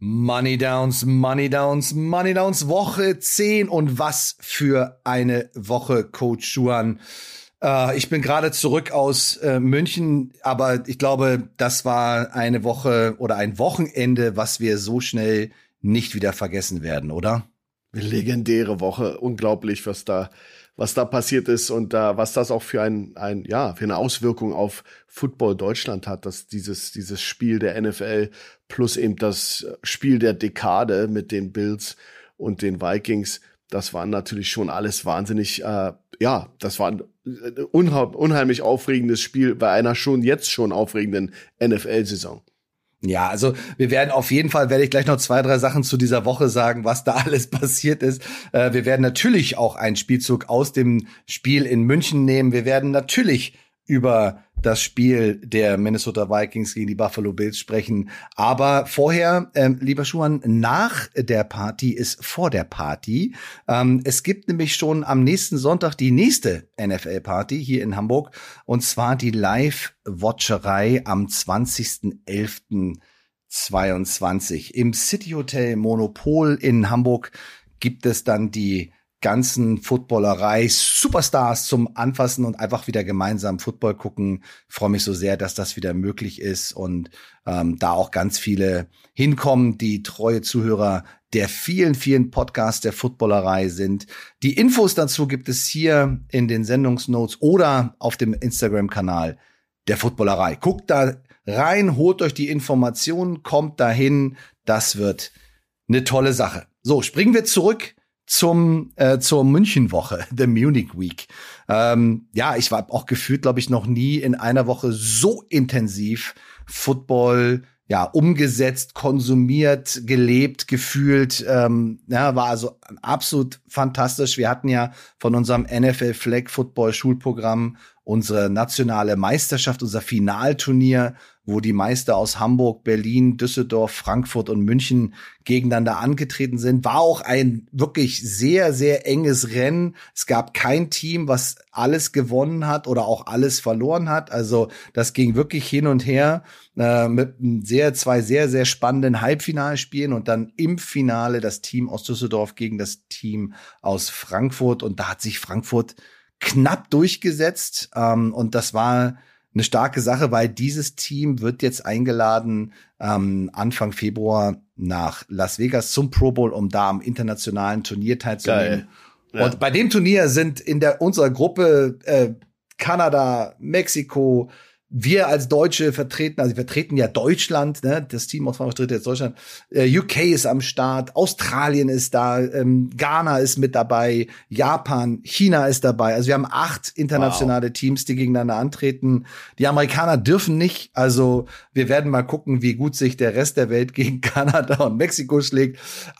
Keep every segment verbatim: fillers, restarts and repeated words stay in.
Money Downs, Money Downs, Money Downs, Woche zehn und was für eine Woche, Coach Schuhan. Äh, ich bin gerade zurück aus äh, München, aber ich glaube, das war eine Woche oder ein Wochenende, was wir so schnell nicht wieder vergessen werden, oder? Legendäre Woche, unglaublich, was da was da passiert ist und uh, was das auch für ein ein ja für eine Auswirkung auf Football Deutschland hat, dass dieses dieses Spiel der N F L plus eben das Spiel der Dekade mit den Bills und den Vikings, das war natürlich schon alles wahnsinnig, äh, ja, das war ein unheim, unheimlich aufregendes Spiel bei einer schon jetzt schon aufregenden N F L-Saison. Ja, also wir werden auf jeden Fall, werde ich gleich noch zwei, drei Sachen zu dieser Woche sagen, was da alles passiert ist. Äh, wir werden natürlich auch einen Spielzug aus dem Spiel in München nehmen. Wir werden natürlich über das Spiel der Minnesota Vikings gegen die Buffalo Bills sprechen. Aber vorher, ähm, lieber Schuhan, nach der Party ist vor der Party. Ähm, es gibt nämlich schon am nächsten Sonntag die nächste N F L-Party hier in Hamburg. Und zwar die Live-Watcherei am zwanzigsten elften zweiundzwanzig. Im City Hotel Monopol in Hamburg gibt es dann die ganzen Footballerei, Superstars zum Anfassen und einfach wieder gemeinsam Football gucken. Ich freue mich so sehr, dass das wieder möglich ist und ähm, da auch ganz viele hinkommen, die treue Zuhörer der vielen, vielen Podcasts der Footballerei sind. Die Infos dazu gibt es hier in den Sendungsnotes oder auf dem Instagram-Kanal der Footballerei. Guckt da rein, holt euch die Informationen, kommt dahin. Das wird eine tolle Sache. So, springen wir zurück zum äh, zur München-Woche, the Munich Week. Ähm, ja, ich war auch gefühlt, glaube ich, noch nie in einer Woche so intensiv Football ja umgesetzt, konsumiert, gelebt, gefühlt. Ähm, ja, war also absolut fantastisch. Wir hatten ja von unserem N F L Flag Football Schulprogramm unsere nationale Meisterschaft, unser Finalturnier, wo die Meister aus Hamburg, Berlin, Düsseldorf, Frankfurt und München gegeneinander angetreten sind. War auch ein wirklich sehr, sehr enges Rennen. Es gab kein Team, was alles gewonnen hat oder auch alles verloren hat. Also das ging wirklich hin und her äh, mit sehr, zwei sehr, sehr spannenden Halbfinalspielen und dann im Finale das Team aus Düsseldorf gegen das Team aus Frankfurt. Und da hat sich Frankfurt knapp durchgesetzt. Ähm, und das war eine starke Sache, weil dieses Team wird jetzt eingeladen ähm, Anfang Februar nach Las Vegas zum Pro Bowl, um da am internationalen Turnier teilzunehmen. Ja. Und bei dem Turnier sind in der unserer Gruppe äh, Kanada, Mexiko, wir als Deutsche vertreten, also wir vertreten ja Deutschland, ne? Das Team aus Frankreich vertritt jetzt Deutschland. Äh, U K ist am Start, Australien ist da, ähm, Ghana ist mit dabei, Japan, China ist dabei. Also wir haben acht internationale wow. Teams, die gegeneinander antreten. Die Amerikaner dürfen nicht. Also wir werden mal gucken, wie gut sich der Rest der Welt gegen Kanada und Mexiko schlägt.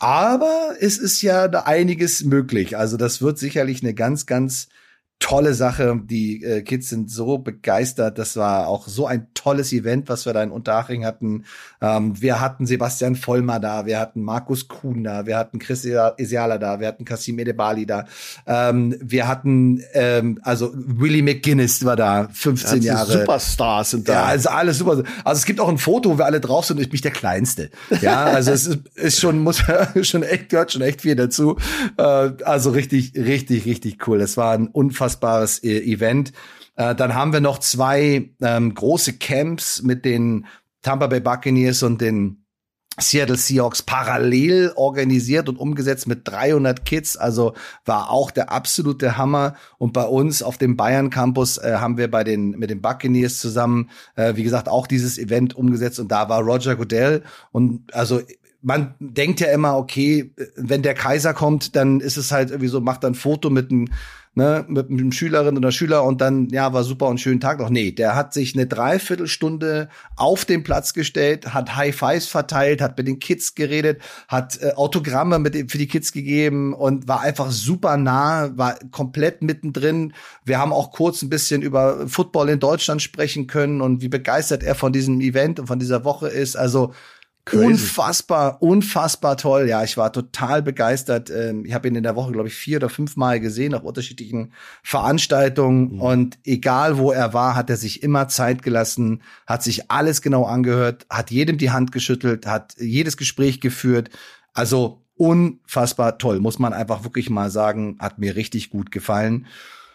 Aber es ist ja da einiges möglich. Also das wird sicherlich eine ganz, ganz tolle Sache. Die äh, Kids sind so begeistert. Das war auch so ein tolles Event, was wir da in Unterhaching hatten. Ähm, wir hatten Sebastian Vollmer da, wir hatten Markus Kuhn da, wir hatten Chris Isiala da, wir hatten Kasim Edebali da. Ähm, wir hatten, ähm, also Willie McGuinness war da, fünfzehn ja, Jahre. Superstars sind da. Ja, also alles super. Also es gibt auch ein Foto, wo wir alle drauf sind und ich bin der Kleinste. Ja, also es ist, ist schon, muss schon echt, gehört schon echt viel dazu. Äh, also richtig, richtig, richtig cool. Es war ein unfassbares äh, Event. Äh, dann haben wir noch zwei ähm, große Camps mit den Tampa Bay Buccaneers und den Seattle Seahawks parallel organisiert und umgesetzt mit dreihundert Kids. Also war auch der absolute Hammer. Und bei uns auf dem Bayern Campus äh, haben wir bei den mit den Buccaneers zusammen, äh, wie gesagt, auch dieses Event umgesetzt. Und da war Roger Goodell. Und also man denkt ja immer, okay, wenn der Kaiser kommt, dann ist es halt irgendwie so, macht dann ein Foto mit einem Ne, mit einem Schülerin oder Schüler und dann, ja, war super und schönen Tag noch. Nee, der hat sich eine Dreiviertelstunde auf den Platz gestellt, hat High Fives verteilt, hat mit den Kids geredet, hat äh, Autogramme mit für die Kids gegeben und war einfach super nah, war komplett mittendrin. Wir haben auch kurz ein bisschen über Football in Deutschland sprechen können und wie begeistert er von diesem Event und von dieser Woche ist. Also Crazy. Unfassbar, unfassbar toll. Ja, ich war total begeistert. Ich habe ihn in der Woche, glaube ich, vier oder fünf Mal gesehen auf unterschiedlichen Veranstaltungen. Mhm. Und egal, wo er war, hat er sich immer Zeit gelassen, hat sich alles genau angehört, hat jedem die Hand geschüttelt, hat jedes Gespräch geführt. Also unfassbar toll, muss man einfach wirklich mal sagen. Hat mir richtig gut gefallen.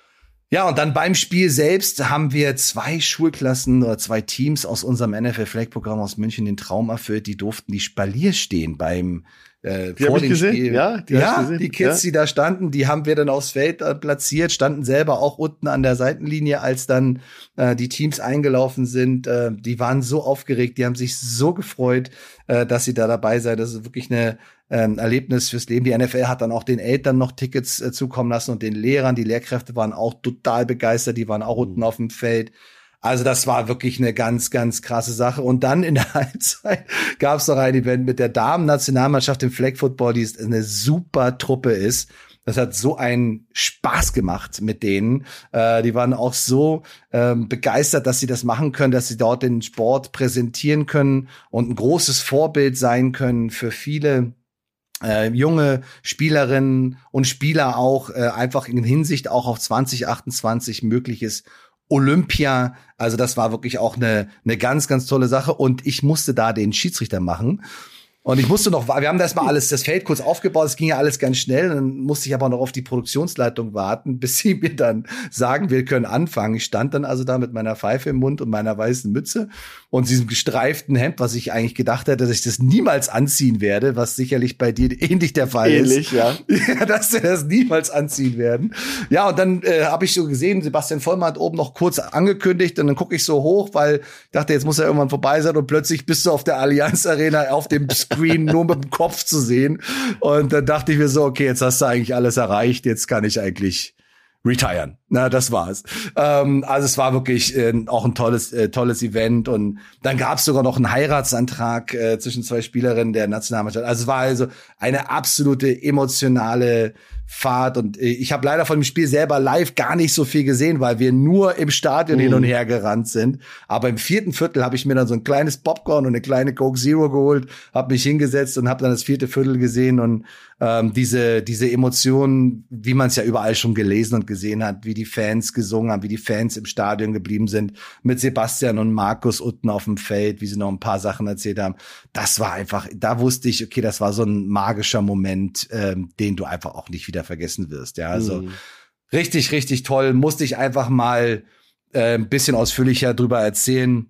Ja, und dann beim Spiel selbst haben wir zwei Schulklassen oder zwei Teams aus unserem N F L-Flag-Programm aus München den Traum erfüllt. Die durften die Spalier stehen beim äh, die vor dem gesehen? Spiel. Ja, die, ja, gesehen. Die Kids, ja. die da standen, die haben wir dann aufs Feld äh, platziert, standen selber auch unten an der Seitenlinie, als dann äh, die Teams eingelaufen sind. Äh, die waren so aufgeregt, die haben sich so gefreut, äh, dass sie da dabei seien. Das ist wirklich eine Ähm, Erlebnis fürs Leben. Die N F L hat dann auch den Eltern noch Tickets äh, zukommen lassen und den Lehrern. Die Lehrkräfte waren auch total begeistert. Die waren auch mhm. unten auf dem Feld. Also das war wirklich eine ganz, ganz krasse Sache. Und dann in der Halbzeit gab es noch ein Event mit der Damen-Nationalmannschaft im Flag Football, die eine super Truppe ist. Das hat so einen Spaß gemacht mit denen. Äh, die waren auch so ähm, begeistert, dass sie das machen können, dass sie dort den Sport präsentieren können und ein großes Vorbild sein können für viele Äh, junge Spielerinnen und Spieler auch, äh, einfach in Hinsicht auch auf zwanzig achtundzwanzig mögliches Olympia. Also das war wirklich auch eine, eine ganz, ganz tolle Sache. Und ich musste da den Schiedsrichter machen. Und ich musste noch, wir haben das mal alles, das Feld kurz aufgebaut, es ging ja alles ganz schnell, dann musste ich aber noch auf die Produktionsleitung warten, bis sie mir dann sagen, wir können anfangen. Ich stand dann also da mit meiner Pfeife im Mund und meiner weißen Mütze und diesem gestreiften Hemd, was ich eigentlich gedacht hätte, dass ich das niemals anziehen werde, was sicherlich bei dir ähnlich der Fall ähnlich, ist. Ähnlich, ja. ja. Dass wir das niemals anziehen werden. Ja, und dann äh, habe ich so gesehen, Sebastian Vollmann hat oben noch kurz angekündigt und dann gucke ich so hoch, weil ich dachte, jetzt muss er irgendwann vorbei sein und plötzlich bist du auf der Allianz Arena auf dem Screen nur mit dem Kopf zu sehen. Und dann dachte ich mir so, okay, jetzt hast du eigentlich alles erreicht, jetzt kann ich eigentlich retiren. Na, das war's. Ähm, also es war wirklich äh, auch ein tolles, äh, tolles Event. Und dann gab's sogar noch einen Heiratsantrag äh, zwischen zwei Spielerinnen der Nationalmannschaft. Also es war also eine absolute emotionale Fahrt. Und äh, ich habe leider von dem Spiel selber live gar nicht so viel gesehen, weil wir nur im Stadion mhm. hin und her gerannt sind. Aber im vierten Viertel habe ich mir dann so ein kleines Popcorn und eine kleine Coke Zero geholt, habe mich hingesetzt und habe dann das vierte Viertel gesehen und ähm, diese diese Emotionen, wie man es ja überall schon gelesen und gesehen hat, wie die Fans gesungen haben, wie die Fans im Stadion geblieben sind, mit Sebastian und Markus unten auf dem Feld, wie sie noch ein paar Sachen erzählt haben. Das war einfach, da wusste ich, okay, das war so ein magischer Moment, ähm, den du einfach auch nicht wieder vergessen wirst. Ja, also mhm. richtig, richtig toll. Musste ich einfach mal äh, ein bisschen ausführlicher drüber erzählen.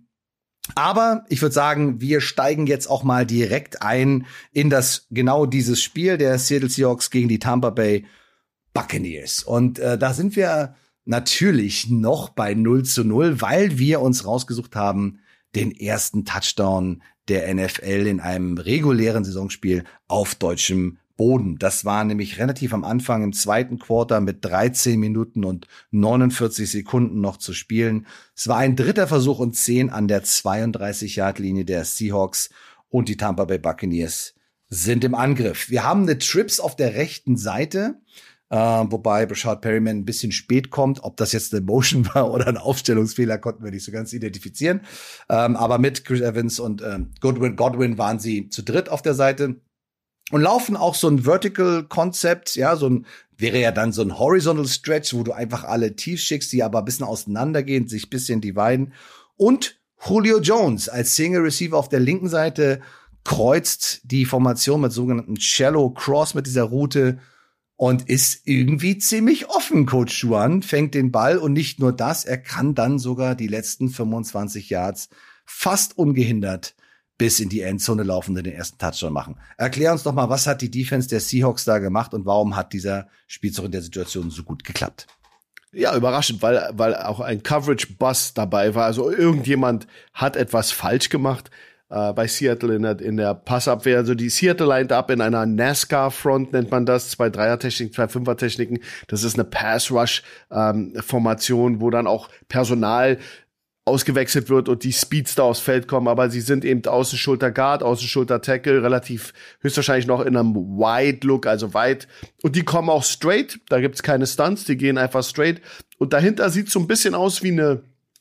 Aber ich würde sagen, wir steigen jetzt auch mal direkt ein in das genau dieses Spiel der Seattle Seahawks gegen die Tampa Bay Buccaneers. Und äh, da sind wir natürlich noch bei null zu null, weil wir uns rausgesucht haben, den ersten Touchdown der N F L in einem regulären Saisonspiel auf deutschem Boden. Das war nämlich relativ am Anfang im zweiten Quarter mit dreizehn Minuten und neunundvierzig Sekunden noch zu spielen. Es war ein dritter Versuch und zehn an der zweiunddreißig-Yard-Linie der Seahawks und die Tampa Bay Buccaneers sind im Angriff. Wir haben eine Trips auf der rechten Seite, äh, wobei Brashard Perryman ein bisschen spät kommt. Ob das jetzt eine Motion war oder ein Aufstellungsfehler, konnten wir nicht so ganz identifizieren. Ähm, aber mit Chris Evans und ähm, Godwin, Godwin waren sie zu dritt auf der Seite. Und laufen auch so ein Vertical Concept, ja, so ein, wäre ja dann so ein Horizontal Stretch, wo du einfach alle tief schickst, die aber ein bisschen auseinandergehen, sich ein bisschen dividen. Und Julio Jones als Single Receiver auf der linken Seite kreuzt die Formation mit sogenannten Shallow Cross mit dieser Route und ist irgendwie ziemlich offen. Coach Juan fängt den Ball und nicht nur das, er kann dann sogar die letzten fünfundzwanzig Yards fast ungehindert bis in die Endzone laufen und den ersten Touchdown machen. Erklär uns doch mal, was hat die Defense der Seahawks da gemacht und warum hat dieser Spielzug in der Situation so gut geklappt? Ja, überraschend, weil weil auch ein Coverage-Bust dabei war. Also irgendjemand hat etwas falsch gemacht äh, bei Seattle in der, in der Passabwehr. Also die Seattle lined up in einer NASCAR-Front, nennt man das. Zwei Dreier-Techniken, zwei Fünfer-Techniken. Das ist eine Pass-Rush-Formation, ähm, wo dann auch Personal ausgewechselt wird und die Speedster aufs Feld kommen, aber sie sind eben Außenschulter-Guard, Außenschulter-Tackle, relativ höchstwahrscheinlich noch in einem Wide-Look, also weit. Und die kommen auch straight, da gibt's keine Stunts, die gehen einfach straight. Und dahinter sieht's so ein bisschen aus wie eine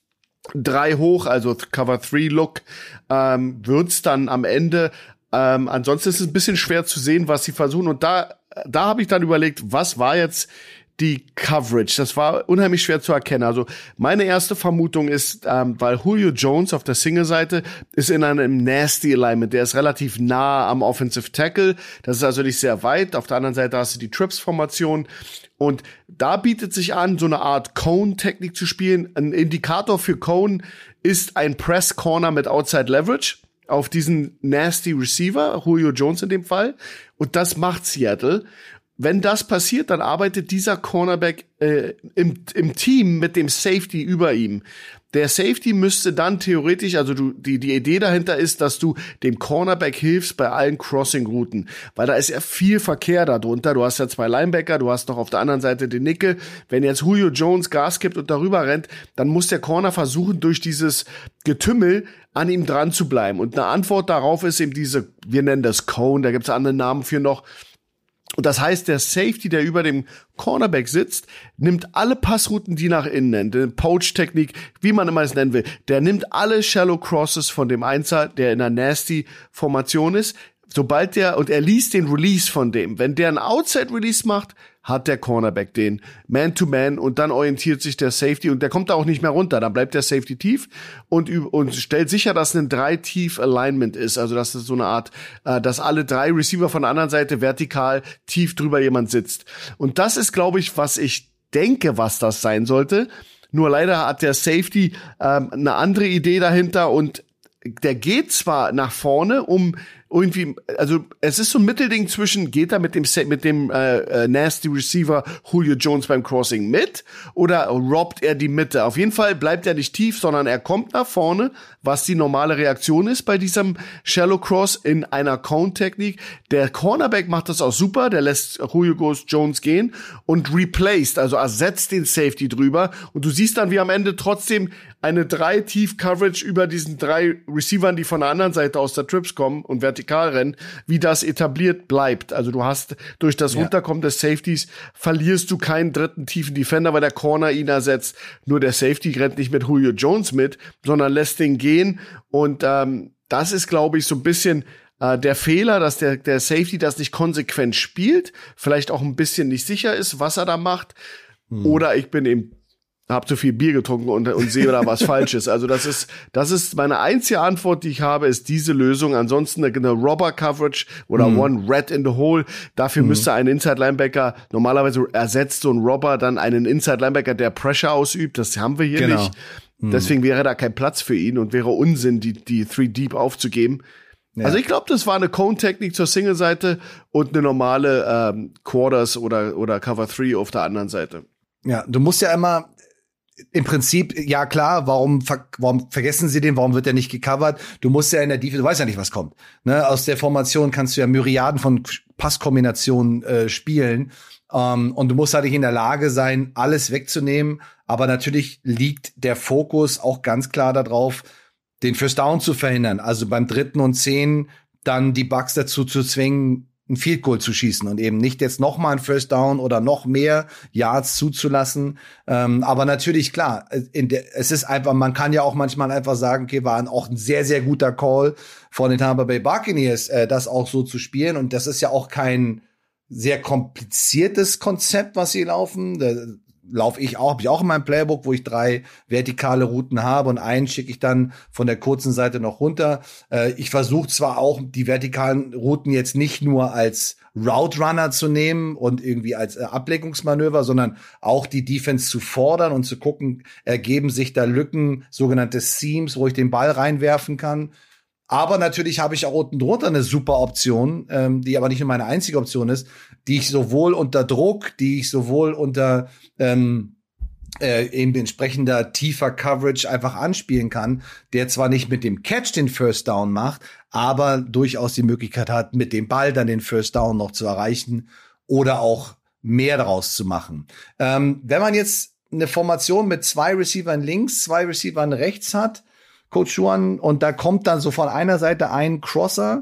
drei hoch, also Cover drei Look, ähm, wird's dann am Ende. Ähm, ansonsten ist es ein bisschen schwer zu sehen, was sie versuchen. Und da, da habe ich dann überlegt, was war jetzt die Coverage? Das war unheimlich schwer zu erkennen. Also meine erste Vermutung ist, ähm, weil Julio Jones auf der Single-Seite ist in einem Nasty Alignment. Der ist relativ nah am Offensive Tackle. Das ist also nicht sehr weit. Auf der anderen Seite hast du die Trips-Formation. Und da bietet sich an, so eine Art Cone-Technik zu spielen. Ein Indikator für Cone ist ein Press-Corner mit Outside Leverage auf diesen Nasty Receiver, Julio Jones in dem Fall. Und das macht Seattle. Wenn das passiert, dann arbeitet dieser Cornerback äh, im, im Team mit dem Safety über ihm. Der Safety müsste dann theoretisch, also du, die, die Idee dahinter ist, dass du dem Cornerback hilfst bei allen Crossing-Routen, weil da ist ja viel Verkehr darunter. Du hast ja zwei Linebacker, du hast noch auf der anderen Seite den Nickel. Wenn jetzt Julio Jones Gas gibt und darüber rennt, dann muss der Corner versuchen, durch dieses Getümmel an ihm dran zu bleiben. Und eine Antwort darauf ist eben diese, wir nennen das Cone, da gibt's andere Namen für noch. Und das heißt, der Safety, der über dem Cornerback sitzt, nimmt alle Passrouten, die nach innen nennt, die Poach-Technik, wie man immer es nennen will, der nimmt alle Shallow Crosses von dem Einser, der in einer Nasty-Formation ist, sobald der, und er liest den Release von dem. Wenn der einen Outside-Release macht, hat der Cornerback den Man-to-Man und dann orientiert sich der Safety und der kommt da auch nicht mehr runter. Dann bleibt der Safety tief und, und stellt sicher, dass ein drei-Tief-Alignment ist. Also das ist so eine Art, äh, dass alle drei Receiver von der anderen Seite vertikal tief drüber jemand sitzt. Und das ist, glaube ich, was ich denke, was das sein sollte. Nur leider hat der Safety ähm, eine andere Idee dahinter und der geht zwar nach vorne, um irgendwie, also es ist so ein Mittelding zwischen, geht er mit dem mit dem äh, äh, Nasty Receiver Julio Jones beim Crossing mit oder robbt er die Mitte? Auf jeden Fall bleibt er nicht tief, sondern er kommt nach vorne, was die normale Reaktion ist bei diesem Shallow Cross in einer Cone-Technik. Der Cornerback macht das auch super, der lässt Julio Jones gehen und replaced, also ersetzt den Safety drüber und du siehst dann, wie am Ende trotzdem eine drei Tief Coverage über diesen drei Receivern, die von der anderen Seite aus der Trips kommen und vertikal rennen, wie das etabliert bleibt. Also du hast durch das ja. Runterkommen des Safeties verlierst du keinen dritten tiefen Defender, weil der Corner ihn ersetzt. Nur der Safety rennt nicht mit Julio Jones mit, sondern lässt den gehen. Und ähm, das ist, glaube ich, so ein bisschen äh, der Fehler, dass der, der Safety das nicht konsequent spielt, vielleicht auch ein bisschen nicht sicher ist, was er da macht. Hm. Oder ich bin eben hab zu viel Bier getrunken und, und sehe da was Falsches. Also das ist, das ist meine einzige Antwort, die ich habe, ist diese Lösung. Ansonsten eine, eine Robber-Coverage oder mhm. One Red in the Hole. Dafür mhm. müsste ein Inside-Linebacker, normalerweise ersetzt so ein Robber dann einen Inside-Linebacker, der Pressure ausübt. Das haben wir hier genau. nicht. Mhm. Deswegen wäre da kein Platz für ihn und wäre Unsinn, die, die Three Deep aufzugeben. Ja. Also ich glaube, das war eine Cone-Technik zur Single-Seite und eine normale ähm, Quarters oder, oder Cover drei auf der anderen Seite. Ja, du musst ja immer im Prinzip, ja klar, warum, ver warum vergessen sie den, warum wird der nicht gecovert? Du musst ja in der Defense, du weißt ja nicht, was kommt. Ne? Aus der Formation kannst du ja Myriaden von Passkombinationen äh, spielen. Um, und du musst halt in der Lage sein, alles wegzunehmen. Aber natürlich liegt der Fokus auch ganz klar darauf, den First Down zu verhindern. Also beim dritten und zehn dann die Bucks dazu zu zwingen, ein Field Goal zu schießen und eben nicht jetzt noch mal ein First Down oder noch mehr Yards zuzulassen. Ähm, aber natürlich, klar, in der, es ist einfach, man kann ja auch manchmal einfach sagen, okay, war ein, auch ein sehr, sehr guter Call von den Tampa Bay Buccaneers, äh, das auch so zu spielen. Und das ist ja auch kein sehr kompliziertes Konzept, was sie laufen. Da laufe ich auch, habe ich auch in meinem Playbook, wo ich drei vertikale Routen habe und einen schicke ich dann von der kurzen Seite noch runter. Äh, ich versuche zwar auch die vertikalen Routen jetzt nicht nur als Route Runner zu nehmen und irgendwie als äh, Ablenkungsmanöver, sondern auch die Defense zu fordern und zu gucken, ergeben sich da Lücken, sogenannte Seams, wo ich den Ball reinwerfen kann. Aber natürlich habe ich auch unten drunter eine super Option, ähm, die aber nicht nur meine einzige Option ist, die ich sowohl unter Druck, die ich sowohl unter ähm, äh, eben entsprechender tiefer Coverage einfach anspielen kann, der zwar nicht mit dem Catch den First Down macht, aber durchaus die Möglichkeit hat, mit dem Ball dann den First Down noch zu erreichen oder auch mehr daraus zu machen. Ähm, wenn man jetzt eine Formation mit zwei Receivern links, zwei Receivern rechts hat, Coach Juan, und da kommt dann so von einer Seite ein Crosser,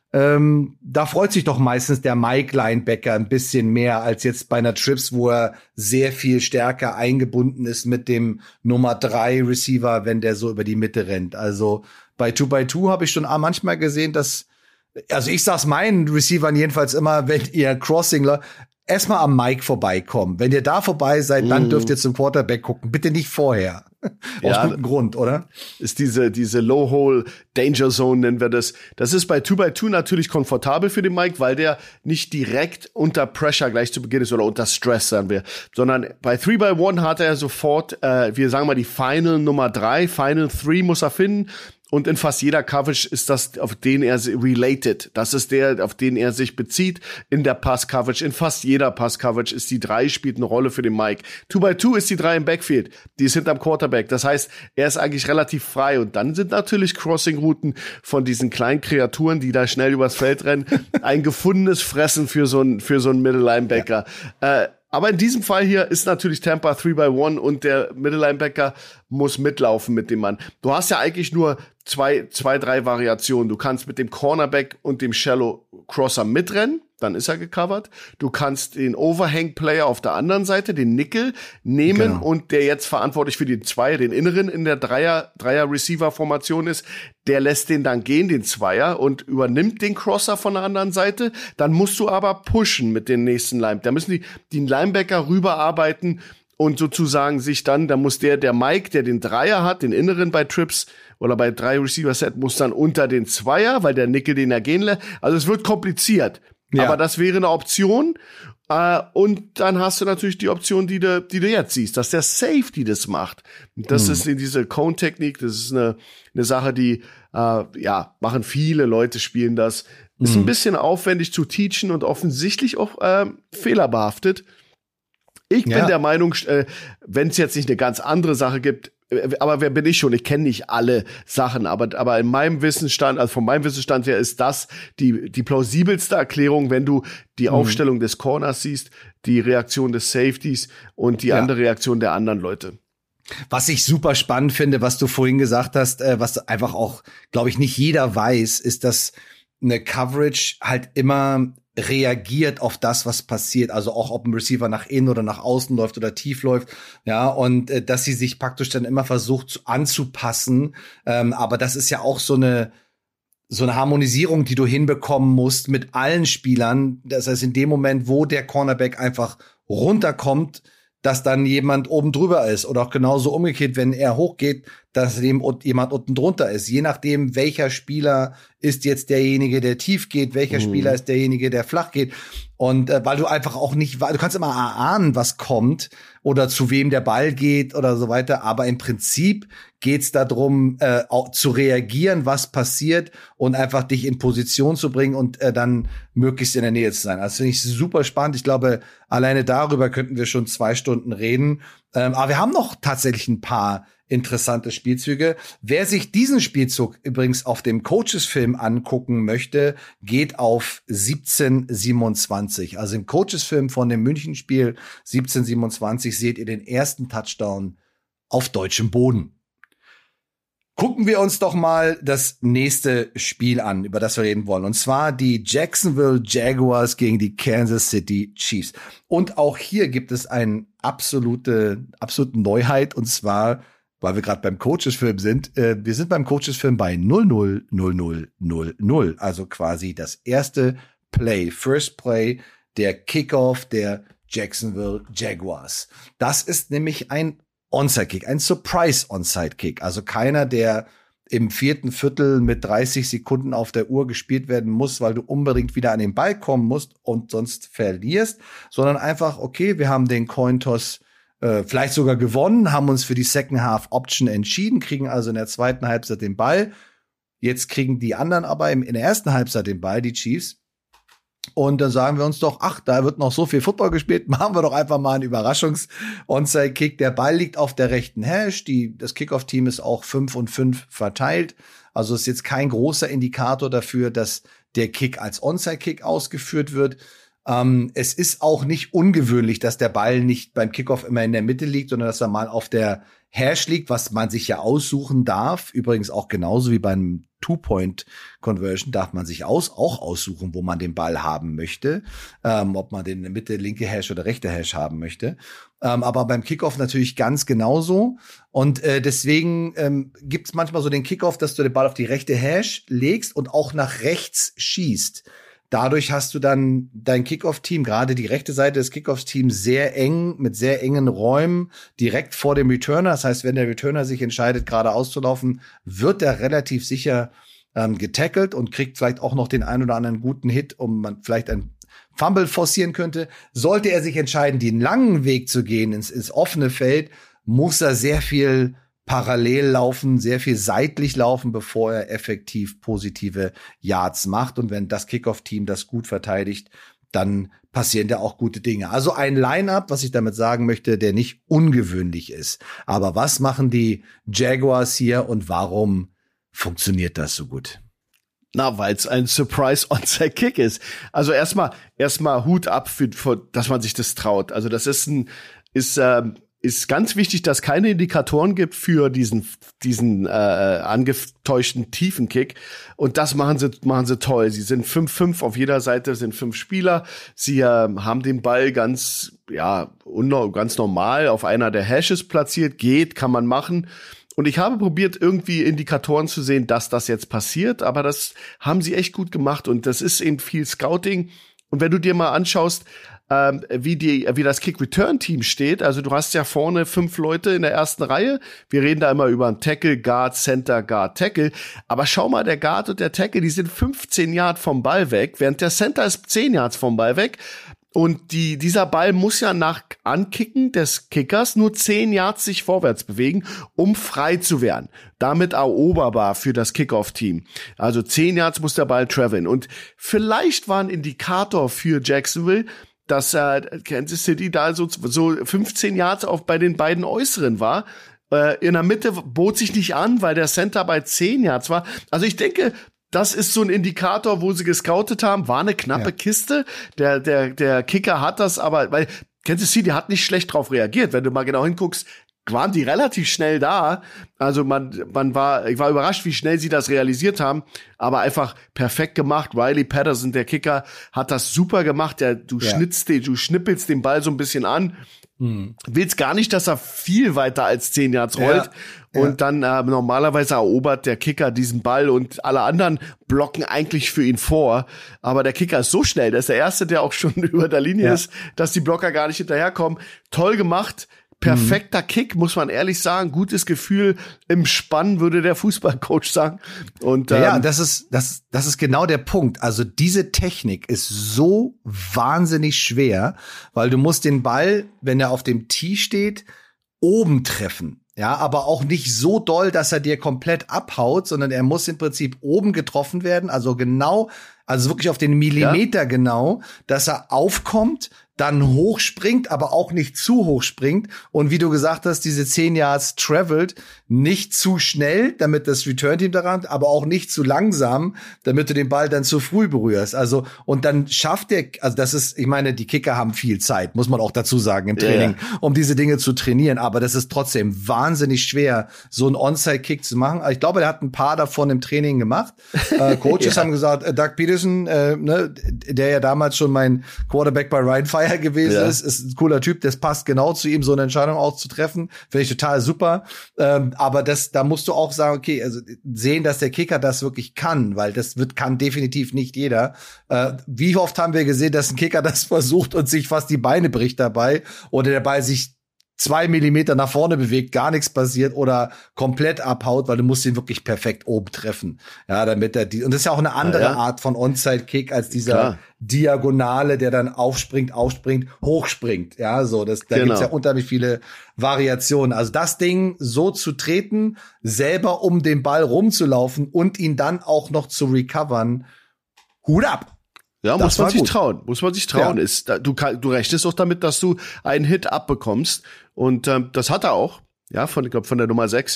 ähm, da freut sich doch meistens der Mike-Linebacker ein bisschen mehr als jetzt bei einer Trips, wo er sehr viel stärker eingebunden ist mit dem Nummer drei Receiver, wenn der so über die Mitte rennt. Also bei two by two habe ich schon manchmal gesehen, dass, also ich sag's meinen Receivern jedenfalls immer, wenn ihr Crossingler erstmal am Mike vorbeikommen. Wenn ihr da vorbei seid, mm. dann dürft ihr zum Quarterback gucken. Bitte nicht vorher. Aus ja, gutem Grund, oder? Ist diese, diese Low-Hole Danger Zone, nennen wir das. Das ist bei two by two natürlich komfortabel für den Mike, weil der nicht direkt unter Pressure gleich zu Beginn ist oder unter Stress, sagen wir. Sondern bei three by one hat er sofort, äh, wir sagen mal die Final Nummer drei, Final three muss er finden. Und in fast jeder Coverage ist das, auf den er related. Das ist der, auf den er sich bezieht in der Pass-Coverage. In fast jeder Pass-Coverage ist die drei, spielt eine Rolle für den Mike. two by two ist die drei im Backfield. Die ist hinterm Quarterback. Das heißt, er ist eigentlich relativ frei. Und dann sind natürlich Crossing-Routen von diesen kleinen Kreaturen, die da schnell übers Feld rennen, ein gefundenes Fressen für so ein, für so ein Middle-Linebacker. Ja. Äh, Aber in diesem Fall hier ist natürlich Tampa three by one und der Middle-Linebacker muss mitlaufen mit dem Mann. Du hast ja eigentlich nur zwei, zwei, drei Variationen. Du kannst mit dem Cornerback und dem Shallow Crosser mitrennen, dann ist er gecovert. Du kannst den Overhang-Player auf der anderen Seite, den Nickel, nehmen genau. Und der jetzt verantwortlich für den Zweier, den Inneren in der Dreier, Dreier-Receiver-Formation ist, der lässt den dann gehen, den Zweier, und übernimmt den Crosser von der anderen Seite. Dann musst du aber pushen mit den nächsten Line. Da müssen die, die Linebacker rüberarbeiten und sozusagen sich dann, da muss der, der Mike, der den Dreier hat, den Inneren bei Trips oder bei drei Receiver-Set, muss dann unter den Zweier, weil der Nickel den er gehen lässt. Also es wird kompliziert. Ja. Aber das wäre eine Option. Äh, und dann hast du natürlich die Option, die du, die du jetzt siehst, dass der Safety das macht. Das hm. ist diese Cone-Technik, das ist eine, eine Sache, die, äh, ja, machen viele Leute, spielen das. Ist hm. ein bisschen aufwendig zu teachen und offensichtlich auch äh, fehlerbehaftet. Ich bin ja. der Meinung, äh, wenn es jetzt nicht eine ganz andere Sache gibt, aber wer bin ich schon? Ich kenne nicht alle Sachen, aber aber in meinem Wissensstand, also von meinem Wissensstand her, ist das die die plausibelste Erklärung, wenn du die mhm. Aufstellung des Corners siehst, die Reaktion des Safeties und die ja. andere Reaktion der anderen Leute. Was ich super spannend finde, was du vorhin gesagt hast, äh, was einfach auch, glaube ich, nicht jeder weiß, ist, dass eine Coverage halt immer reagiert auf das, was passiert, also auch ob ein Receiver nach innen oder nach außen läuft oder tief läuft, ja, und äh, dass sie sich praktisch dann immer versucht zu, anzupassen, ähm, aber das ist ja auch so eine so eine Harmonisierung, die du hinbekommen musst mit allen Spielern, das heißt in dem Moment, wo der Cornerback einfach runterkommt, dass dann jemand oben drüber ist oder auch genauso umgekehrt, wenn er hochgeht, dass dem jemand unten drunter ist. Je nachdem, welcher Spieler ist jetzt derjenige, der tief geht, welcher mhm. Spieler ist derjenige, der flach geht. Und äh, weil du einfach auch nicht, du kannst immer erahnen, was kommt oder zu wem der Ball geht oder so weiter. Aber im Prinzip geht's darum, äh, auch zu reagieren, was passiert und einfach dich in Position zu bringen und äh, dann möglichst in der Nähe zu sein. Also finde ich super spannend. Ich glaube, alleine darüber könnten wir schon zwei Stunden reden. Ähm, aber wir haben noch tatsächlich ein paar interessante Spielzüge. Wer sich diesen Spielzug übrigens auf dem Coaches-Film angucken möchte, geht auf siebzehn siebenundzwanzig. Also im Coaches-Film von dem München-Spiel siebzehn siebenundzwanzig seht ihr den ersten Touchdown auf deutschem Boden. Gucken wir uns doch mal das nächste Spiel an, über das wir reden wollen. Und zwar die Jacksonville Jaguars gegen die Kansas City Chiefs. Und auch hier gibt es eine absolute, absolute Neuheit. Und zwar, weil wir gerade beim Coaches-Film sind, äh, wir sind beim Coaches-Film bei null null null null null null. Also quasi das erste Play, First Play, der Kickoff der Jacksonville Jaguars. Das ist nämlich ein Onside-Kick, ein Surprise-Onside-Kick. Also keiner, der im vierten Viertel mit dreißig Sekunden auf der Uhr gespielt werden muss, weil du unbedingt wieder an den Ball kommen musst und sonst verlierst, sondern einfach, okay, wir haben den Cointoss äh, vielleicht sogar gewonnen, haben uns für die Second Half Option entschieden, kriegen also in der zweiten Halbzeit den Ball. Jetzt kriegen die anderen aber in der ersten Halbzeit den Ball, die Chiefs. Und dann sagen wir uns doch, ach, da wird noch so viel Football gespielt, machen wir doch einfach mal einen Überraschungs-Onside-Kick. Der Ball liegt auf der rechten Hash, die, das Kickoff-Team ist auch fünf und fünf verteilt. Also ist jetzt kein großer Indikator dafür, dass der Kick als Onside-Kick ausgeführt wird. Ähm, es ist auch nicht ungewöhnlich, dass der Ball nicht beim Kickoff immer in der Mitte liegt, sondern dass er mal auf der Hash liegt, was man sich ja aussuchen darf. Übrigens auch genauso wie beim Two-Point-Conversion darf man sich aus, auch aussuchen, wo man den Ball haben möchte. Ähm, ob man den Mitte, linke Hash oder rechte Hash haben möchte. Ähm, aber beim Kickoff natürlich ganz genauso. Und äh, deswegen ähm, gibt es manchmal so den Kickoff, dass du den Ball auf die rechte Hash legst und auch nach rechts schießt. Dadurch hast du dann dein Kickoff-Team, gerade die rechte Seite des Kickoff-Teams, sehr eng, mit sehr engen Räumen, direkt vor dem Returner. Das heißt, wenn der Returner sich entscheidet, gerade auszulaufen, wird er relativ sicher ähm, getackelt und kriegt vielleicht auch noch den einen oder anderen guten Hit, um man vielleicht ein Fumble forcieren könnte. Sollte er sich entscheiden, den langen Weg zu gehen ins, ins offene Feld, muss er sehr viel parallel laufen, sehr viel seitlich laufen, bevor er effektiv positive Yards macht. Und wenn das Kickoff-Team das gut verteidigt, dann passieren da auch gute Dinge. Also ein Line-Up, was ich damit sagen möchte, der nicht ungewöhnlich ist. Aber was machen die Jaguars hier und warum funktioniert das so gut? Na, weil es ein Surprise-Onside-Kick ist. Also erstmal erstmal Hut ab, für, für, dass man sich das traut. Also das ist ein ist ähm, ist ganz wichtig, dass keine Indikatoren gibt für diesen diesen äh, angetäuschten tiefen Kick. Und das machen sie machen sie toll. Sie sind fünf fünf auf jeder Seite, sind fünf Spieler. Sie äh, haben den Ball ganz ja un- ganz normal auf einer der Hashes platziert. Geht, kann man machen. Und ich habe probiert, irgendwie Indikatoren zu sehen, dass das jetzt passiert. Aber das haben sie echt gut gemacht. Und das ist eben viel Scouting. Und wenn du dir mal anschaust, ähm, wie die, wie das Kick-Return-Team steht, also du hast ja vorne fünf Leute in der ersten Reihe. Wir reden da immer über einen Tackle, Guard, Center, Guard, Tackle. Aber schau mal, der Guard und der Tackle, die sind fünfzehn Yards vom Ball weg, während der Center ist zehn Yards vom Ball weg. Und die, dieser Ball muss ja nach Ankicken des Kickers nur zehn Yards sich vorwärts bewegen, um frei zu werden. Damit eroberbar für das Kickoff-Team. Also zehn Yards muss der Ball traveln. Und vielleicht war ein Indikator für Jacksonville, dass äh, Kansas City da so, so fünfzehn Yards auf bei den beiden Äußeren war. Äh, in der Mitte bot sich nicht an, weil der Center bei zehn Yards war. Also ich denke, das ist so ein Indikator, wo sie gescoutet haben. War eine knappe ja. Kiste. Der, der, der Kicker hat das aber, weil Kansas City hat nicht schlecht drauf reagiert. Wenn du mal genau hinguckst, waren die relativ schnell da. Also man, man war, ich war überrascht, wie schnell sie das realisiert haben, aber einfach perfekt gemacht. Riley Patterson, der Kicker, hat das super gemacht. Der, du ja. schnitzt den, du schnippelst den Ball so ein bisschen an. Hm. Willst gar nicht, dass er viel weiter als zehn Yards rollt. Ja. Und ja. dann äh, normalerweise erobert der Kicker diesen Ball und alle anderen blocken eigentlich für ihn vor. Aber der Kicker ist so schnell, der ist der Erste, der auch schon über der Linie ja. ist, dass die Blocker gar nicht hinterherkommen. Toll gemacht. Perfekter Kick, muss man ehrlich sagen. Gutes Gefühl im Spann, würde der Fußballcoach sagen. Und ähm, ja, ja, das ist das das ist genau der Punkt. Also diese Technik ist so wahnsinnig schwer, weil du musst den Ball, wenn er auf dem Tee steht, oben treffen. Ja, aber auch nicht so doll, dass er dir komplett abhaut, sondern er muss im Prinzip oben getroffen werden, also genau, also wirklich auf den Millimeter ja. genau, dass er aufkommt, dann hochspringt, aber auch nicht zu hoch springt. Und wie du gesagt hast, diese zehn Yards traveled nicht zu schnell, damit das Return-Team daran, aber auch nicht zu langsam, damit du den Ball dann zu früh berührst. Also, und dann schafft der, also das ist, ich meine, die Kicker haben viel Zeit, muss man auch dazu sagen, im Training, yeah. um diese Dinge zu trainieren. Aber das ist trotzdem wahnsinnig schwer, so einen Onside-Kick zu machen. Ich glaube, der hat ein paar davon im Training gemacht. Äh, Coaches ja. haben gesagt, äh, Doug Peterson, äh, ne, der ja damals schon mein Quarterback bei Ryan Fire gewesen ja. ist, ist ein cooler Typ, das passt genau zu ihm, so eine Entscheidung auch zu treffen, finde ich total super, ähm, aber das, da musst du auch sagen, okay, also sehen, dass der Kicker das wirklich kann, weil das wird, kann definitiv nicht jeder. Äh, wie oft haben wir gesehen, dass ein Kicker das versucht und sich fast die Beine bricht dabei oder der Ball sich zwei Millimeter nach vorne bewegt, gar nichts passiert oder komplett abhaut, weil du musst ihn wirklich perfekt oben treffen. Ja, damit er die, und das ist ja auch eine andere ja, ja. Art von Onside-Kick als dieser Klar. Diagonale, der dann aufspringt, aufspringt, hochspringt. Ja, so, das, da genau. gibt's ja unheimlich viele Variationen. Also das Ding so zu treten, selber um den Ball rumzulaufen und ihn dann auch noch zu recovern, Hut ab. Ja, das muss man sich gut. trauen. Muss man sich trauen. Ja. Ist, du, du rechnest auch damit, dass du einen Hit abbekommst. Und ähm, das hat er auch. Ja, von, ich glaube, von der Nummer sechs.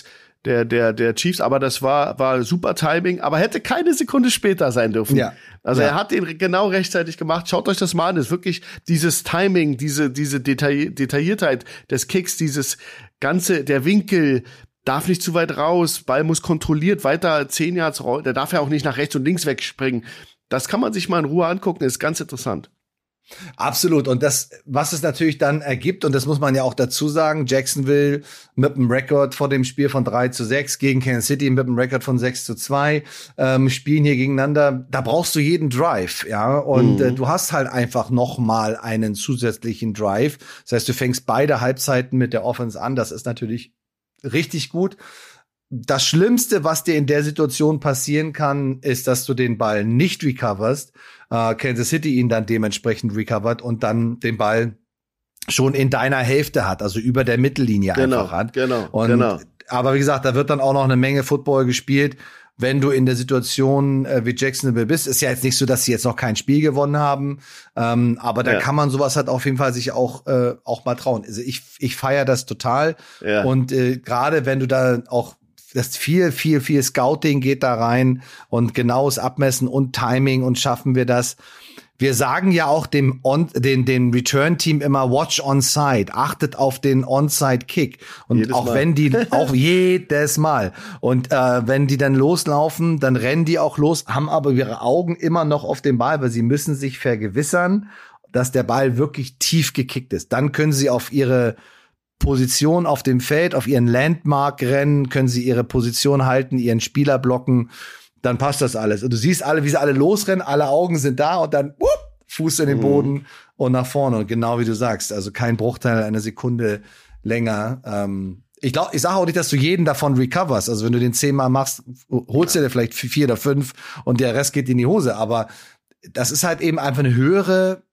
der, der, der Chiefs. Aber das war, war super Timing, aber hätte keine Sekunde später sein dürfen. Ja. Also ja. er hat den genau rechtzeitig gemacht. Schaut euch das mal an. Das ist wirklich dieses Timing, diese, diese Detail, Detailliertheit des Kicks, dieses ganze, der Winkel, darf nicht zu weit raus, Ball muss kontrolliert weiter zehn Yards rollen, der darf ja auch nicht nach rechts und links wegspringen. Das kann man sich mal in Ruhe angucken, ist ganz interessant. Absolut. Und das, was es natürlich dann ergibt, und das muss man ja auch dazu sagen, Jacksonville mit einem Rekord vor dem Spiel von drei zu sechs gegen Kansas City mit einem Rekord von sechs zu zwei, ähm, spielen hier gegeneinander. Da brauchst du jeden Drive, ja. Und mhm. äh, du hast halt einfach noch mal einen zusätzlichen Drive. Das heißt, du fängst beide Halbzeiten mit der Offense an. Das ist natürlich richtig gut. Das Schlimmste, was dir in der Situation passieren kann, ist, dass du den Ball nicht recoverst, äh, Kansas City ihn dann dementsprechend recovert und dann den Ball schon in deiner Hälfte hat, also über der Mittellinie genau, einfach hat. Genau, und, genau. Aber wie gesagt, da wird dann auch noch eine Menge Football gespielt, wenn du in der Situation äh, wie Jacksonville bist. Ist ja jetzt nicht so, dass sie jetzt noch kein Spiel gewonnen haben, ähm, aber da ja. kann man sowas halt auf jeden Fall sich auch äh, auch mal trauen. Also ich ich feiere das total ja. und äh, gerade wenn du da auch das viel, viel, viel Scouting geht da rein und genaues Abmessen und Timing und schaffen wir das. Wir sagen ja auch dem On, den, den Return-Team immer Watch on-side, achtet auf den On-side-Kick. Und jedes auch Mal. wenn die, auch jedes Mal. Und äh, wenn die dann loslaufen, dann rennen die auch los, haben aber ihre Augen immer noch auf den Ball, weil sie müssen sich vergewissern, dass der Ball wirklich tief gekickt ist. Dann können sie auf ihre Position auf dem Feld, auf ihren Landmark rennen, können sie ihre Position halten, ihren Spieler blocken, dann passt das alles. Und du siehst alle, wie sie alle losrennen, alle Augen sind da und dann whoop, Fuß in den Boden mhm. und nach vorne. Und genau wie du sagst, also kein Bruchteil einer Sekunde länger. Ähm, ich glaube, ich sage auch nicht, dass du jeden davon recoverst. Also wenn du den zehnmal machst, holst du dir vielleicht vier oder fünf und der Rest geht in die Hose. Aber das ist halt eben einfach eine höhere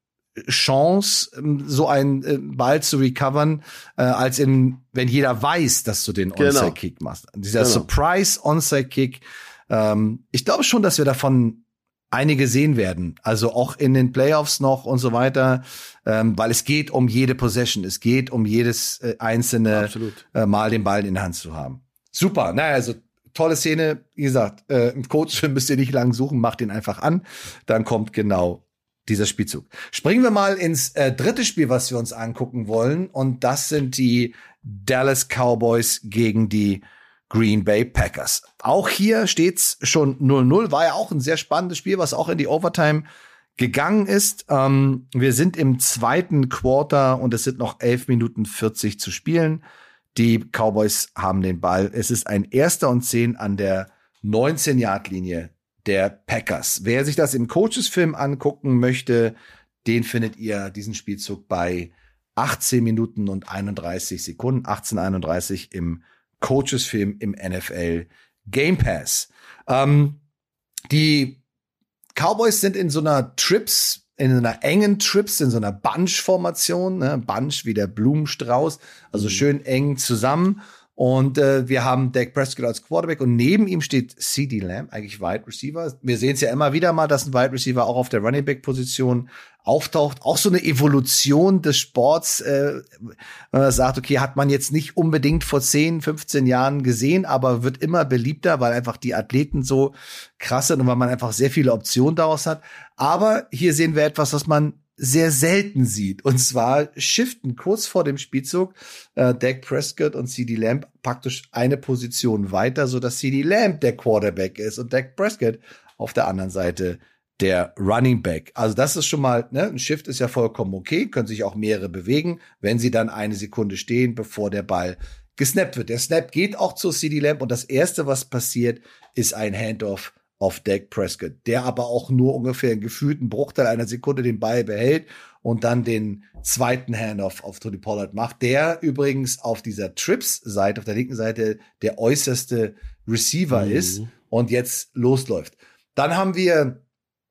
Chance, so einen äh, Ball zu recovern, äh, als in, wenn jeder weiß, dass du den Onside-Kick machst. Dieser genau. Surprise-Onside-Kick, ähm, ich glaube schon, dass wir davon einige sehen werden. Also auch in den Playoffs noch und so weiter, ähm, weil es geht um jede Possession, es geht um jedes äh, einzelne äh, Mal den Ball in der Hand zu haben. Super, naja, also tolle Szene, wie gesagt, äh, im Coach müsst ihr nicht lang suchen, macht ihn einfach an, dann kommt genau dieser Spielzug. Springen wir mal ins äh, dritte Spiel, was wir uns angucken wollen. Und das sind die Dallas Cowboys gegen die Green Bay Packers. Auch hier steht's schon null null. War ja auch ein sehr spannendes Spiel, was auch in die Overtime gegangen ist. Ähm, wir sind im zweiten Quarter und es sind noch elf Minuten vierzig zu spielen. Die Cowboys haben den Ball. Es ist ein Erster und Zehn an der neunzehn-Yard-Linie der Packers. Wer sich das im Coaches-Film angucken möchte, den findet ihr diesen Spielzug bei achtzehn Minuten und einunddreißig Sekunden, achtzehn einunddreißig im Coaches-Film im N F L Game Pass. Ähm, die Cowboys sind in so einer Trips, in einer engen Trips, in so einer Bunch-Formation, ne? Bunch wie der Blumenstrauß, also mhm. schön eng zusammen. Und äh, wir haben Dak Prescott als Quarterback und neben ihm steht CeeDee Lamb, eigentlich Wide Receiver. Wir sehen es ja immer wieder mal, dass ein Wide Receiver auch auf der Running Back Position auftaucht. Auch so eine Evolution des Sports, äh, wenn man sagt, okay, hat man jetzt nicht unbedingt vor zehn, fünfzehn Jahren gesehen, aber wird immer beliebter, weil einfach die Athleten so krass sind und weil man einfach sehr viele Optionen daraus hat. Aber hier sehen wir etwas, was man sehr selten sieht. Und zwar shiften kurz vor dem Spielzug äh, Dak Prescott und CeeDee Lamb praktisch eine Position weiter, so dass CeeDee Lamb der Quarterback ist und Dak Prescott auf der anderen Seite der Running Back. Also das ist schon mal, ne, ein Shift ist ja vollkommen okay, können sich auch mehrere bewegen, wenn sie dann eine Sekunde stehen, bevor der Ball gesnappt wird. Der Snap geht auch zu CeeDee Lamb und das erste, was passiert, ist ein Handoff auf Dak Prescott, der aber auch nur ungefähr einen gefühlten Bruchteil einer Sekunde den Ball behält und dann den zweiten Handoff auf Tony Pollard macht, der übrigens auf dieser Trips-Seite, auf der linken Seite, der äußerste Receiver mhm. ist und jetzt losläuft. Dann haben wir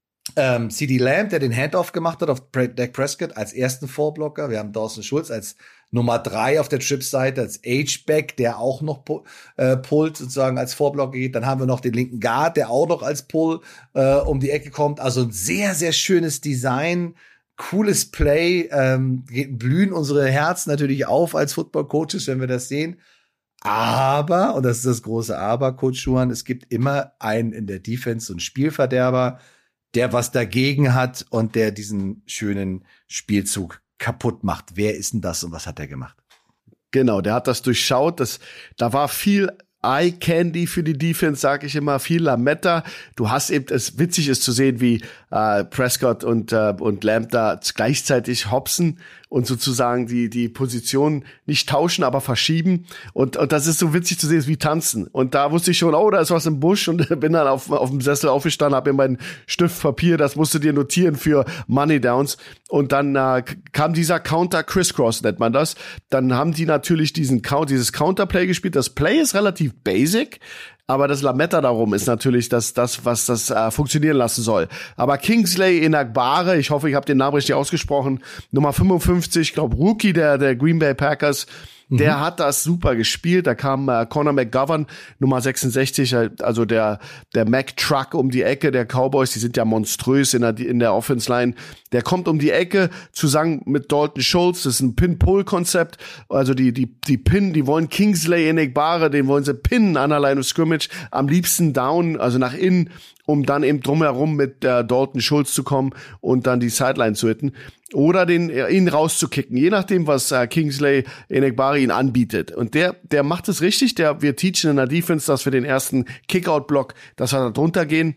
ähm, CeeDee Lamb, der den Handoff gemacht hat auf Dak Prescott als ersten Vorblocker. Wir haben Dawson Schultz als Nummer drei auf der Trips-Seite, als H-Back, der auch noch äh, pullt, sozusagen als Vorblocker geht. Dann haben wir noch den linken Guard, der auch noch als Pull äh, um die Ecke kommt. Also ein sehr, sehr schönes Design, cooles Play. Ähm, blühen unsere Herzen natürlich auf als Football-Coaches, wenn wir das sehen. Aber, und das ist das große Aber, Coach Schuhan, es gibt immer einen in der Defense, so einen Spielverderber, der was dagegen hat und der diesen schönen Spielzug kaputt macht. Wer ist denn das und was hat er gemacht? Genau, der hat das durchschaut. Das, da war viel Eye Candy für die Defense, sage ich immer, viel Lametta. Du hast eben, es witzig ist zu sehen, wie äh, Prescott und äh, und Lamb da gleichzeitig hopsen und sozusagen die die Position nicht tauschen, aber verschieben. Und und das ist so witzig zu sehen, wie tanzen. Und da wusste ich schon, oh, da ist was im Busch, und bin dann auf auf dem Sessel aufgestanden, habe mir meinen Stift Papier, das musst du dir notieren für Money Downs. Und dann äh, kam dieser Counter Crisscross, nennt man das. Dann haben die natürlich diesen Count, dieses Counterplay gespielt. Das Play ist relativ basic, aber das Lametta darum ist natürlich das, das was das äh, funktionieren lassen soll. Aber Kingsley Enagbare, ich hoffe, ich habe den Namen richtig ausgesprochen, Nummer fünfundfünfzig, ich glaube Rookie der der Green Bay Packers, der mhm. hat das super gespielt. Da kam äh, Connor McGovern, Nummer sechsundsechzig, also der der Mack Truck um die Ecke der Cowboys, die sind ja monströs in der in der Offense Line. Der kommt um die Ecke zusammen mit Dalton Schultz, das ist ein Pin-Pull-Konzept. Also die die die Pin, die wollen Kingsley Enagbare, den wollen sie pinnen an der Line of Scrimmage, am liebsten down, also nach innen, um dann eben drumherum mit äh, Dalton Schultz zu kommen und dann die Sideline zu hitten. Oder den äh, ihn rauszukicken, je nachdem, was äh, Kingsley Enagbare ihn anbietet. Und der der macht es richtig, der wir teachen in der Defense, dass wir den ersten Kickout-Block, dass wir da drunter gehen,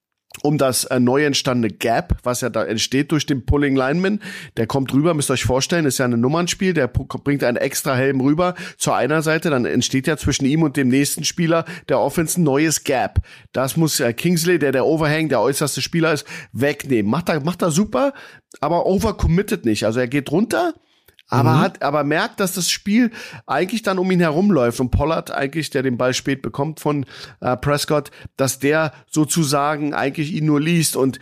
um das äh, neu entstandene Gap, was ja da entsteht durch den Pulling Lineman, der kommt rüber, müsst ihr euch vorstellen, ist ja ein Nummernspiel, der bringt einen extra Helm rüber zur einer Seite, dann entsteht ja zwischen ihm und dem nächsten Spieler der Offense ein neues Gap. Das muss äh, Kingsley, der der Overhang, der äußerste Spieler ist, wegnehmen. Macht er, macht er super, aber overcommitted nicht. Also er geht runter, aber mhm. hat, aber merkt, dass das Spiel eigentlich dann um ihn herumläuft, und Pollard eigentlich, der den Ball spät bekommt von äh, Prescott, dass der sozusagen eigentlich ihn nur liest. Und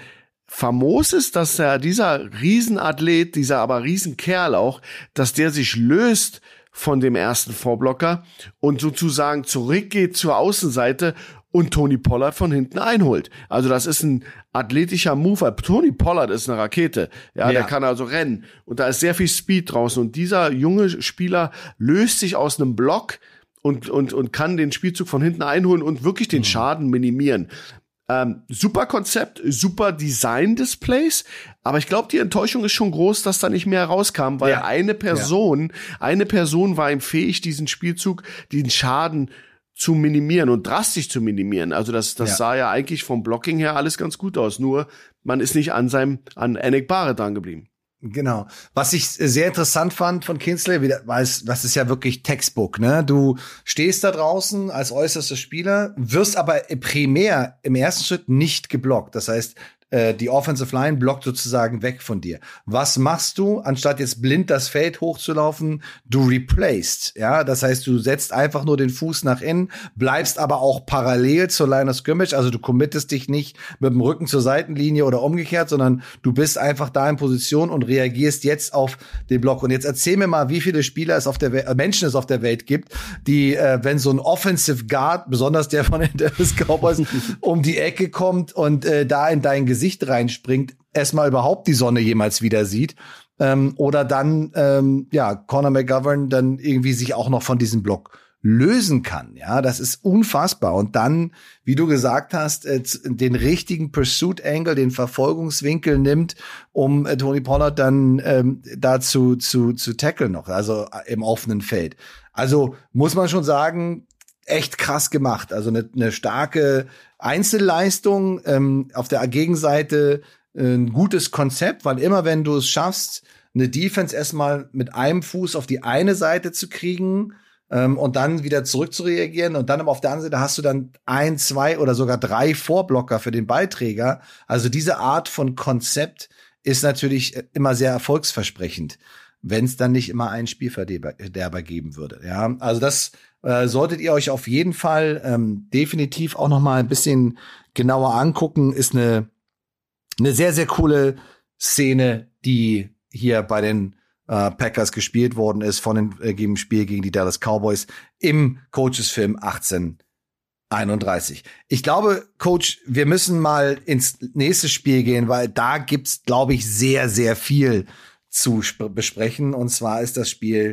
famos ist, dass er, dieser Riesenathlet, dieser aber Riesenkerl auch, dass der sich löst von dem ersten Vorblocker und sozusagen zurückgeht zur Außenseite und Tony Pollard von hinten einholt. Also das ist ein athletischer Move. Tony Pollard ist eine Rakete. Ja, ja, der kann also rennen. Und da ist sehr viel Speed draußen. Und dieser junge Spieler löst sich aus einem Block und, und, und kann den Spielzug von hinten einholen und wirklich den mhm. Schaden minimieren. Ähm, super Konzept, super Design des Plays, aber ich glaube, die Enttäuschung ist schon groß, dass da nicht mehr rauskam, weil ja. eine Person, ja. eine Person war ihm fähig, diesen Spielzug, den Schaden zu minimieren und drastisch zu minimieren. Also das, das ja. sah ja eigentlich vom Blocking her alles ganz gut aus, nur man ist nicht an seinem, an Enagbare dran geblieben. Genau. Was ich sehr interessant fand von Kingsley, weil es, das ist ja wirklich Textbook, ne? Du stehst da draußen als äußerster Spieler, wirst aber primär im ersten Schritt nicht geblockt. Das heißt, die Offensive Line blockt sozusagen weg von dir. Was machst du, anstatt jetzt blind das Feld hochzulaufen? Du replaced, ja, das heißt, du setzt einfach nur den Fuß nach innen, bleibst aber auch parallel zur Line of Scrimmage, also du committest dich nicht mit dem Rücken zur Seitenlinie oder umgekehrt, sondern du bist einfach da in Position und reagierst jetzt auf den Block. Und jetzt erzähl mir mal, wie viele Spieler es auf der Welt, äh, Menschen es auf der Welt gibt, die, äh, wenn so ein Offensive Guard, besonders der von den Dallas Cowboys, um die Ecke kommt und äh, da in dein Gesicht Gesicht reinspringt, erstmal überhaupt die Sonne jemals wieder sieht, ähm, oder dann ähm, ja Connor McGovern dann irgendwie sich auch noch von diesem Block lösen kann. Ja, das ist unfassbar. Und dann, wie du gesagt hast, äh, den richtigen Pursuit Angle, den Verfolgungswinkel nimmt, um äh, Tony Pollard dann ähm, dazu zu zu tackeln noch, also äh, im offenen Feld. Also muss man schon sagen, echt krass gemacht. Also eine, eine starke Einzelleistung, ähm, auf der Gegenseite äh, ein gutes Konzept, weil immer wenn du es schaffst, eine Defense erstmal mit einem Fuß auf die eine Seite zu kriegen ähm, und dann wieder zurück zu reagieren und dann aber auf der anderen Seite hast du dann ein, zwei oder sogar drei Vorblocker für den Ballträger. Also diese Art von Konzept ist natürlich immer sehr erfolgsversprechend, wenn es dann nicht immer einen Spielverderber geben würde. Ja, also das äh, solltet ihr euch auf jeden Fall ähm, definitiv auch noch mal ein bisschen genauer angucken. Ist eine eine sehr sehr coole Szene, die hier bei den äh, Packers gespielt worden ist von dem äh, Spiel gegen die Dallas Cowboys im Coaches-Film achtzehn einunddreißig. Ich glaube, Coach, wir müssen mal ins nächste Spiel gehen, weil da gibt's, glaube ich, sehr sehr viel zu besprechen. Und zwar ist das Spiel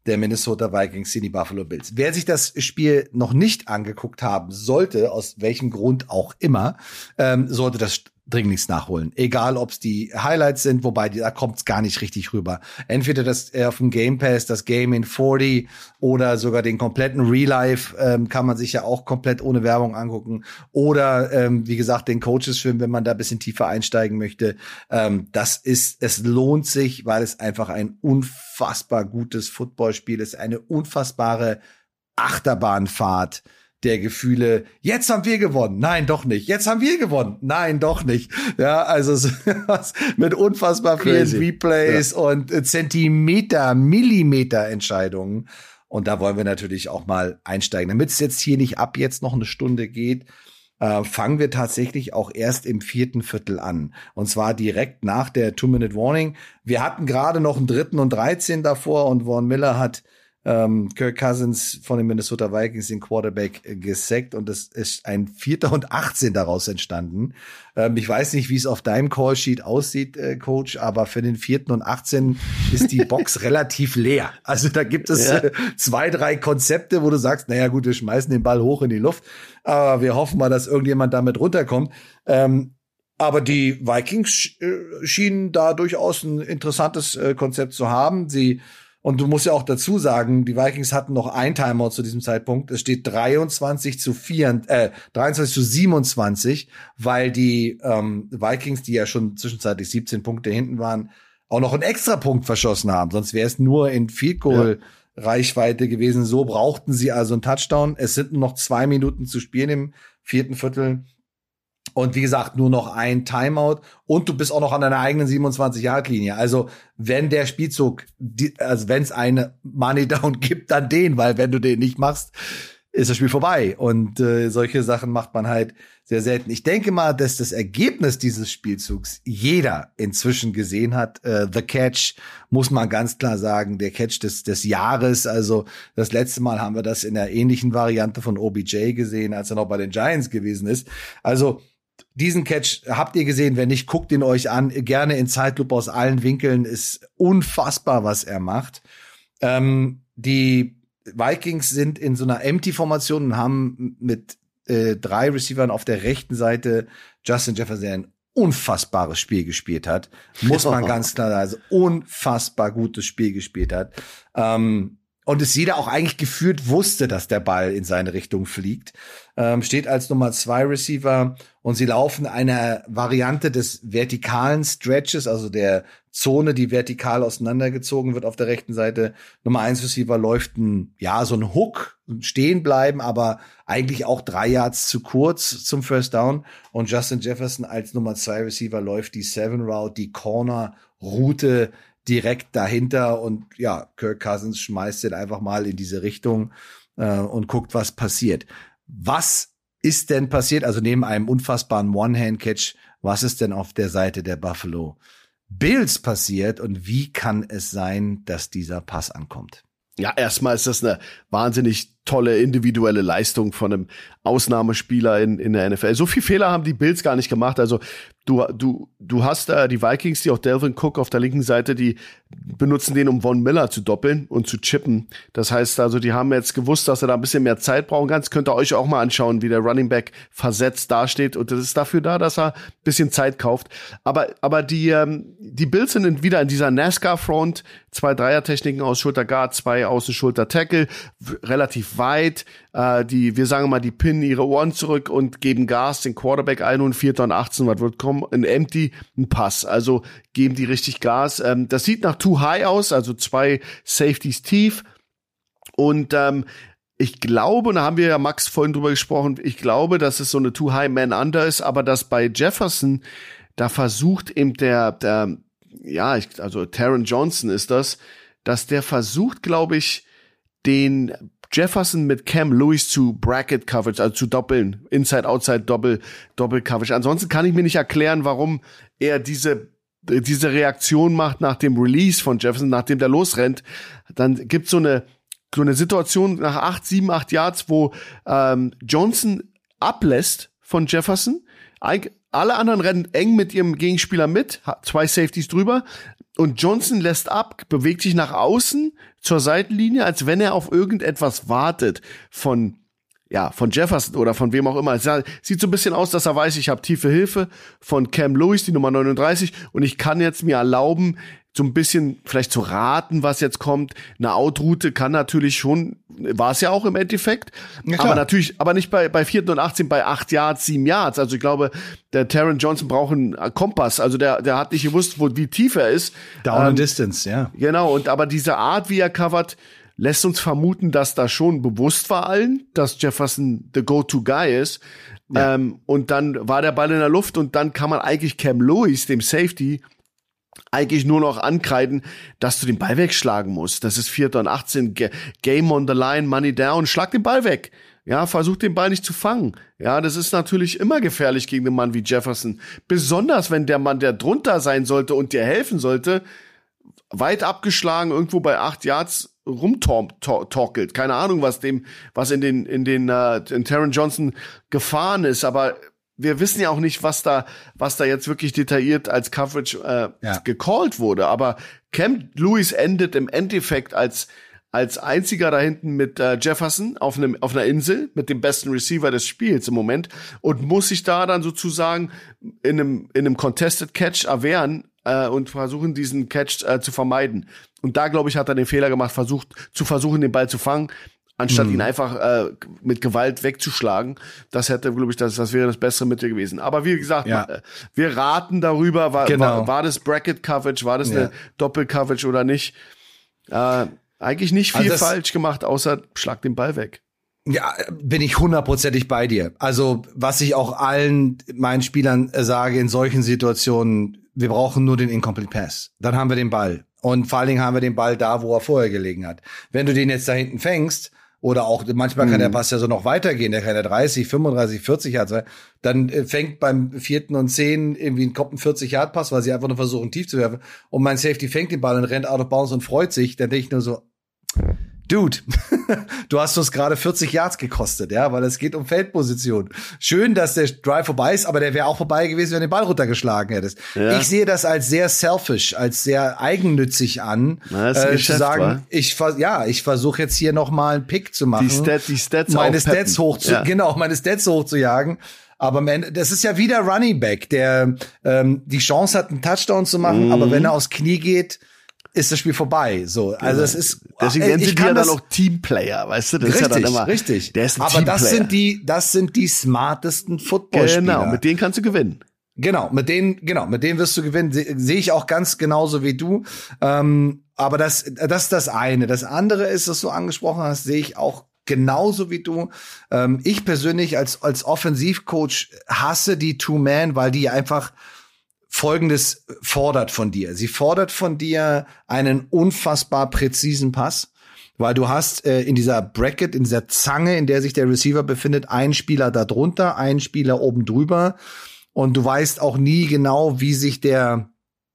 der Minnesota Vikings in die Buffalo Bills. Wer sich das Spiel noch nicht angeguckt haben sollte, aus welchem Grund auch immer, ähm, sollte das dringlichst nachholen. Egal, ob es die Highlights sind, wobei da kommt es gar nicht richtig rüber. Entweder das äh, auf dem Game Pass, das Game in vierzig oder sogar den kompletten Real Life ähm, kann man sich ja auch komplett ohne Werbung angucken. Oder ähm, wie gesagt, den Coaches-Film, wenn man da ein bisschen tiefer einsteigen möchte. Ähm, das ist, es lohnt sich, weil es einfach ein unfassbar gutes Footballspiel ist, eine unfassbare Achterbahnfahrt der Gefühle. Jetzt haben wir gewonnen. Nein, doch nicht. Jetzt haben wir gewonnen. Nein, doch nicht. Ja, also mit unfassbar vielen Crazy. Replays ja. und Zentimeter, Millimeter Entscheidungen. Und da wollen wir natürlich auch mal einsteigen. Damit es jetzt hier nicht ab jetzt noch eine Stunde geht, äh, fangen wir tatsächlich auch erst im vierten Viertel an. Und zwar direkt nach der Two-Minute-Warning. Wir hatten gerade noch einen dritten und dreizehn davor und Von Miller hat Ähm, Kirk Cousins von den Minnesota Vikings, den Quarterback, äh, gesackt und es ist ein Vierter und achtzehn daraus entstanden. Ähm, ich weiß nicht, wie es auf deinem Callsheet aussieht, äh, Coach, aber für den Vierten und achtzehn ist die Box relativ leer. Also da gibt es ja. äh, zwei, drei Konzepte, wo du sagst, naja gut, wir schmeißen den Ball hoch in die Luft, aber wir hoffen mal, dass irgendjemand damit runterkommt. Ähm, aber die Vikings sch- äh, schienen da durchaus ein interessantes äh, Konzept zu haben. Sie Und du musst ja auch dazu sagen, die Vikings hatten noch ein Timeout zu diesem Zeitpunkt. Es steht dreiundzwanzig zu vier, äh, dreiundzwanzig zu siebenundzwanzig, weil die ähm, Vikings, die ja schon zwischenzeitlich siebzehn Punkte hinten waren, auch noch einen Extrapunkt verschossen haben. Sonst wäre es nur in Field Goal Reichweite gewesen. So brauchten sie also einen Touchdown. Es sind nur noch zwei Minuten zu spielen im vierten Viertel. Und wie gesagt, nur noch ein Timeout und du bist auch noch an deiner eigenen siebenundzwanzig-Yard-Linie. Also wenn der Spielzug, also wenn es eine Money Down gibt, dann den, weil wenn du den nicht machst, ist das Spiel vorbei. Und äh, solche Sachen macht man halt sehr selten. Ich denke mal, dass das Ergebnis dieses Spielzugs jeder inzwischen gesehen hat. Äh, The Catch, muss man ganz klar sagen, der Catch des, des Jahres. Also das letzte Mal haben wir das in der ähnlichen Variante von O B J gesehen, als er noch bei den Giants gewesen ist. Also diesen Catch habt ihr gesehen, wenn nicht, guckt ihn euch an, gerne in Zeitlupe aus allen Winkeln, ist unfassbar, was er macht. Ähm, die Vikings sind in so einer Empty-Formation und haben mit äh, drei Receivern auf der rechten Seite Justin Jefferson, der ein unfassbares Spiel gespielt hat, muss man ganz klar sagen, also unfassbar gutes Spiel gespielt hat. Ähm, Und es jeder auch eigentlich gefühlt wusste, dass der Ball in seine Richtung fliegt. Ähm, steht als Nummer zwei Receiver und sie laufen einer Variante des vertikalen Stretches, also der Zone, die vertikal auseinandergezogen wird auf der rechten Seite. Nummer eins Receiver läuft ein, ja, so ein Hook, stehen bleiben, aber eigentlich auch drei Yards zu kurz zum First Down. Und Justin Jefferson als Nummer zwei Receiver läuft die Seven Route, die Corner Route direkt dahinter und ja, Kirk Cousins schmeißt den einfach mal in diese Richtung äh, und guckt, was passiert. Was ist denn passiert? Also neben einem unfassbaren One-Hand-Catch, was ist denn auf der Seite der Buffalo Bills passiert und wie kann es sein, dass dieser Pass ankommt? Ja, erstmal ist das eine wahnsinnig tolle individuelle Leistung von einem Ausnahmespieler in, in der N F L. So viel Fehler haben die Bills gar nicht gemacht. Also du, du, du hast da äh, die Vikings, die auch Dalvin Cook auf der linken Seite, die benutzen den, um Von Miller zu doppeln und zu chippen. Das heißt also, die haben jetzt gewusst, dass er da ein bisschen mehr Zeit brauchen kann. Das könnt ihr euch auch mal anschauen, wie der Running Back versetzt dasteht. Und das ist dafür da, dass er ein bisschen Zeit kauft. Aber, aber die, ähm, die Bills sind wieder in dieser NASCAR-Front. Zwei Dreier-Techniken aus Schulter-Guard, zwei Außen-Schulter-Tackle, relativ weit. Äh, die, wir sagen mal, die pinnen ihre Ohren zurück und geben Gas, den Quarterback ein und Vierter und achtzehn, was wird kommen? Ein Empty, ein Pass. Also geben die richtig Gas. Ähm, das sieht nach too high aus, also zwei Safeties tief. Und ähm, ich glaube, da haben wir ja Max vorhin drüber gesprochen, ich glaube, dass es so eine too high man under ist, aber dass bei Jefferson, da versucht eben der, der ja, ich, also Taron Johnson ist das, dass der versucht, glaube ich, den Jefferson mit Cam Lewis zu Bracket Coverage, also zu doppeln, Inside, Outside, Doppel, Doppel Coverage. Ansonsten kann ich mir nicht erklären, warum er diese diese Reaktion macht nach dem Release von Jefferson, nachdem der losrennt. Dann gibt's so eine so eine Situation nach acht, sieben, acht Yards, wo ähm, Johnson ablässt von Jefferson, Alle anderen rennen eng mit ihrem Gegenspieler mit, zwei Safeties drüber. Und Johnson lässt ab, bewegt sich nach außen zur Seitenlinie, als wenn er auf irgendetwas wartet von, ja, von Jefferson oder von wem auch immer. Es sieht so ein bisschen aus, dass er weiß, ich habe tiefe Hilfe von Cam Lewis, die Nummer neununddreißig, und ich kann jetzt mir erlauben, so ein bisschen vielleicht zu raten, was jetzt kommt. Eine Outroute kann natürlich schon, war es ja auch im Endeffekt, ja, aber natürlich, aber nicht bei bei vierten und achtzehn, bei acht Yards, sieben Yards. Also ich glaube, der Taron Johnson braucht einen Kompass. Also der der hat nicht gewusst, wo wie tief er ist. Down ähm, and distance, ja. Genau. Und aber diese Art, wie er covert, lässt uns vermuten, dass da schon bewusst war allen, dass Jefferson the go-to-guy ist. Ja. Ähm, und dann war der Ball in der Luft und dann kann man eigentlich Cam Lewis, dem Safety, eigentlich nur noch ankreiden, dass du den Ball wegschlagen musst. Das ist vierter und achtzehn, Game on the line, Money down, schlag den Ball weg. Ja, versuch den Ball nicht zu fangen. Ja, das ist natürlich immer gefährlich gegen einen Mann wie Jefferson. Besonders wenn der Mann, der drunter sein sollte und dir helfen sollte, weit abgeschlagen irgendwo bei acht Yards rumtorkelt. Keine Ahnung, was dem, was in den, in den, uh, in Taron Johnson gefahren ist, aber wir wissen ja auch nicht, was da, was da jetzt wirklich detailliert als Coverage äh, ja. gecallt wurde. Aber Cam Lewis endet im Endeffekt als als einziger da hinten mit äh, Jefferson auf einem auf einer Insel mit dem besten Receiver des Spiels im Moment und muss sich da dann sozusagen in einem in einem Contested Catch erwehren äh, und versuchen diesen Catch äh, zu vermeiden. Und da glaube ich hat er den Fehler gemacht, versucht zu versuchen den Ball zu fangen, anstatt mhm. ihn einfach äh, mit Gewalt wegzuschlagen. Das hätte, glaube ich, das, das wäre das bessere Mittel gewesen. Aber wie gesagt, ja. wir raten darüber, war, genau. war, war das Bracket-Coverage, war das ja. eine Doppel-Coverage oder nicht? Äh, eigentlich nicht viel also falsch gemacht, außer schlag den Ball weg. Ja, bin ich hundertprozentig bei dir. Also, was ich auch allen meinen Spielern sage in solchen Situationen, wir brauchen nur den Incomplete Pass. Dann haben wir den Ball. Und vor allen Dingen haben wir den Ball da, wo er vorher gelegen hat. Wenn du den jetzt da hinten fängst, oder auch, manchmal kann der Pass ja so noch weitergehen, der kann ja dreißig, fünfunddreißig, vierzig Yards sein, dann fängt beim vierten und zehn irgendwie ein Kopf ein vierzig-Yard-Pass, weil sie einfach nur versuchen, tief zu werfen. Und mein Safety fängt den Ball und rennt out of bounds und freut sich. Dann denke ich nur so, Dude, du hast uns gerade vierzig Yards gekostet, ja, weil es geht um Feldposition. Schön, dass der Drive vorbei ist, aber der wäre auch vorbei gewesen, wenn du den Ball runtergeschlagen hättest. Ja. Ich sehe das als sehr selfish, als sehr eigennützig an, Na, das ist äh, Geschäft, zu sagen, wa? ich ja, ich versuche jetzt hier noch mal einen Pick zu machen, die, Stat, die Stats meine Stats hoch zu, ja. genau, meine Stats hochzujagen. Aber am Ende, das ist ja wieder Running Back, der ähm, die Chance hat, einen Touchdown zu machen, mhm. aber wenn er aufs Knie geht, ist das Spiel vorbei. So, also es ist deswegen nennen sie die ja dann auch Teamplayer, weißt du? Das richtig, ist ja dann immer, richtig. Der ist ein Aber Teamplayer. das sind die, das sind die smartesten Footballspieler. Genau, mit denen kannst du gewinnen. Genau, mit denen, genau, mit denen wirst du gewinnen. Se- Sehe ich auch ganz genauso wie du. Ähm, aber das, das ist das eine. Das andere ist, was du angesprochen hast, sehe ich auch genauso wie du. Ähm, ich persönlich als als Offensivcoach hasse die Two-Man, weil die einfach Folgendes fordert von dir. Sie fordert von dir einen unfassbar präzisen Pass, weil du hast äh, in dieser Bracket, in dieser Zange, in der sich der Receiver befindet, einen Spieler da drunter, einen Spieler oben drüber und du weißt auch nie genau, wie sich der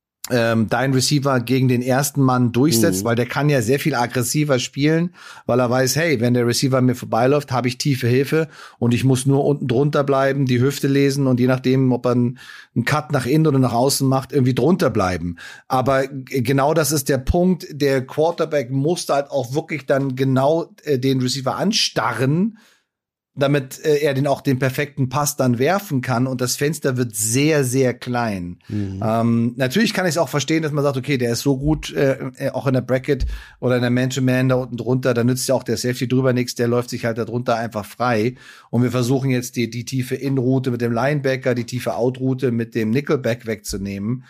ähm, dein Receiver gegen den ersten Mann durchsetzt, mhm. weil der kann ja sehr viel aggressiver spielen, weil er weiß, hey, wenn der Receiver mir vorbeiläuft, habe ich tiefe Hilfe und ich muss nur unten drunter bleiben, die Hüfte lesen und je nachdem, ob er einen, einen Cut nach innen oder nach außen macht, irgendwie drunter bleiben. Aber g- genau das ist der Punkt, der Quarterback muss halt auch wirklich dann genau äh, den Receiver anstarren, damit äh, er den auch den perfekten Pass dann werfen kann und das Fenster wird sehr, sehr klein. Mhm. Ähm, natürlich kann ich es auch verstehen, dass man sagt, okay, der ist so gut, äh, auch in der Bracket oder in der Man-to-Man da unten drunter, da nützt ja auch der Safety drüber nichts, der läuft sich halt da drunter einfach frei und wir versuchen jetzt die, die tiefe In-Route mit dem Linebacker, die tiefe Out-Route mit dem Nickelback wegzunehmen.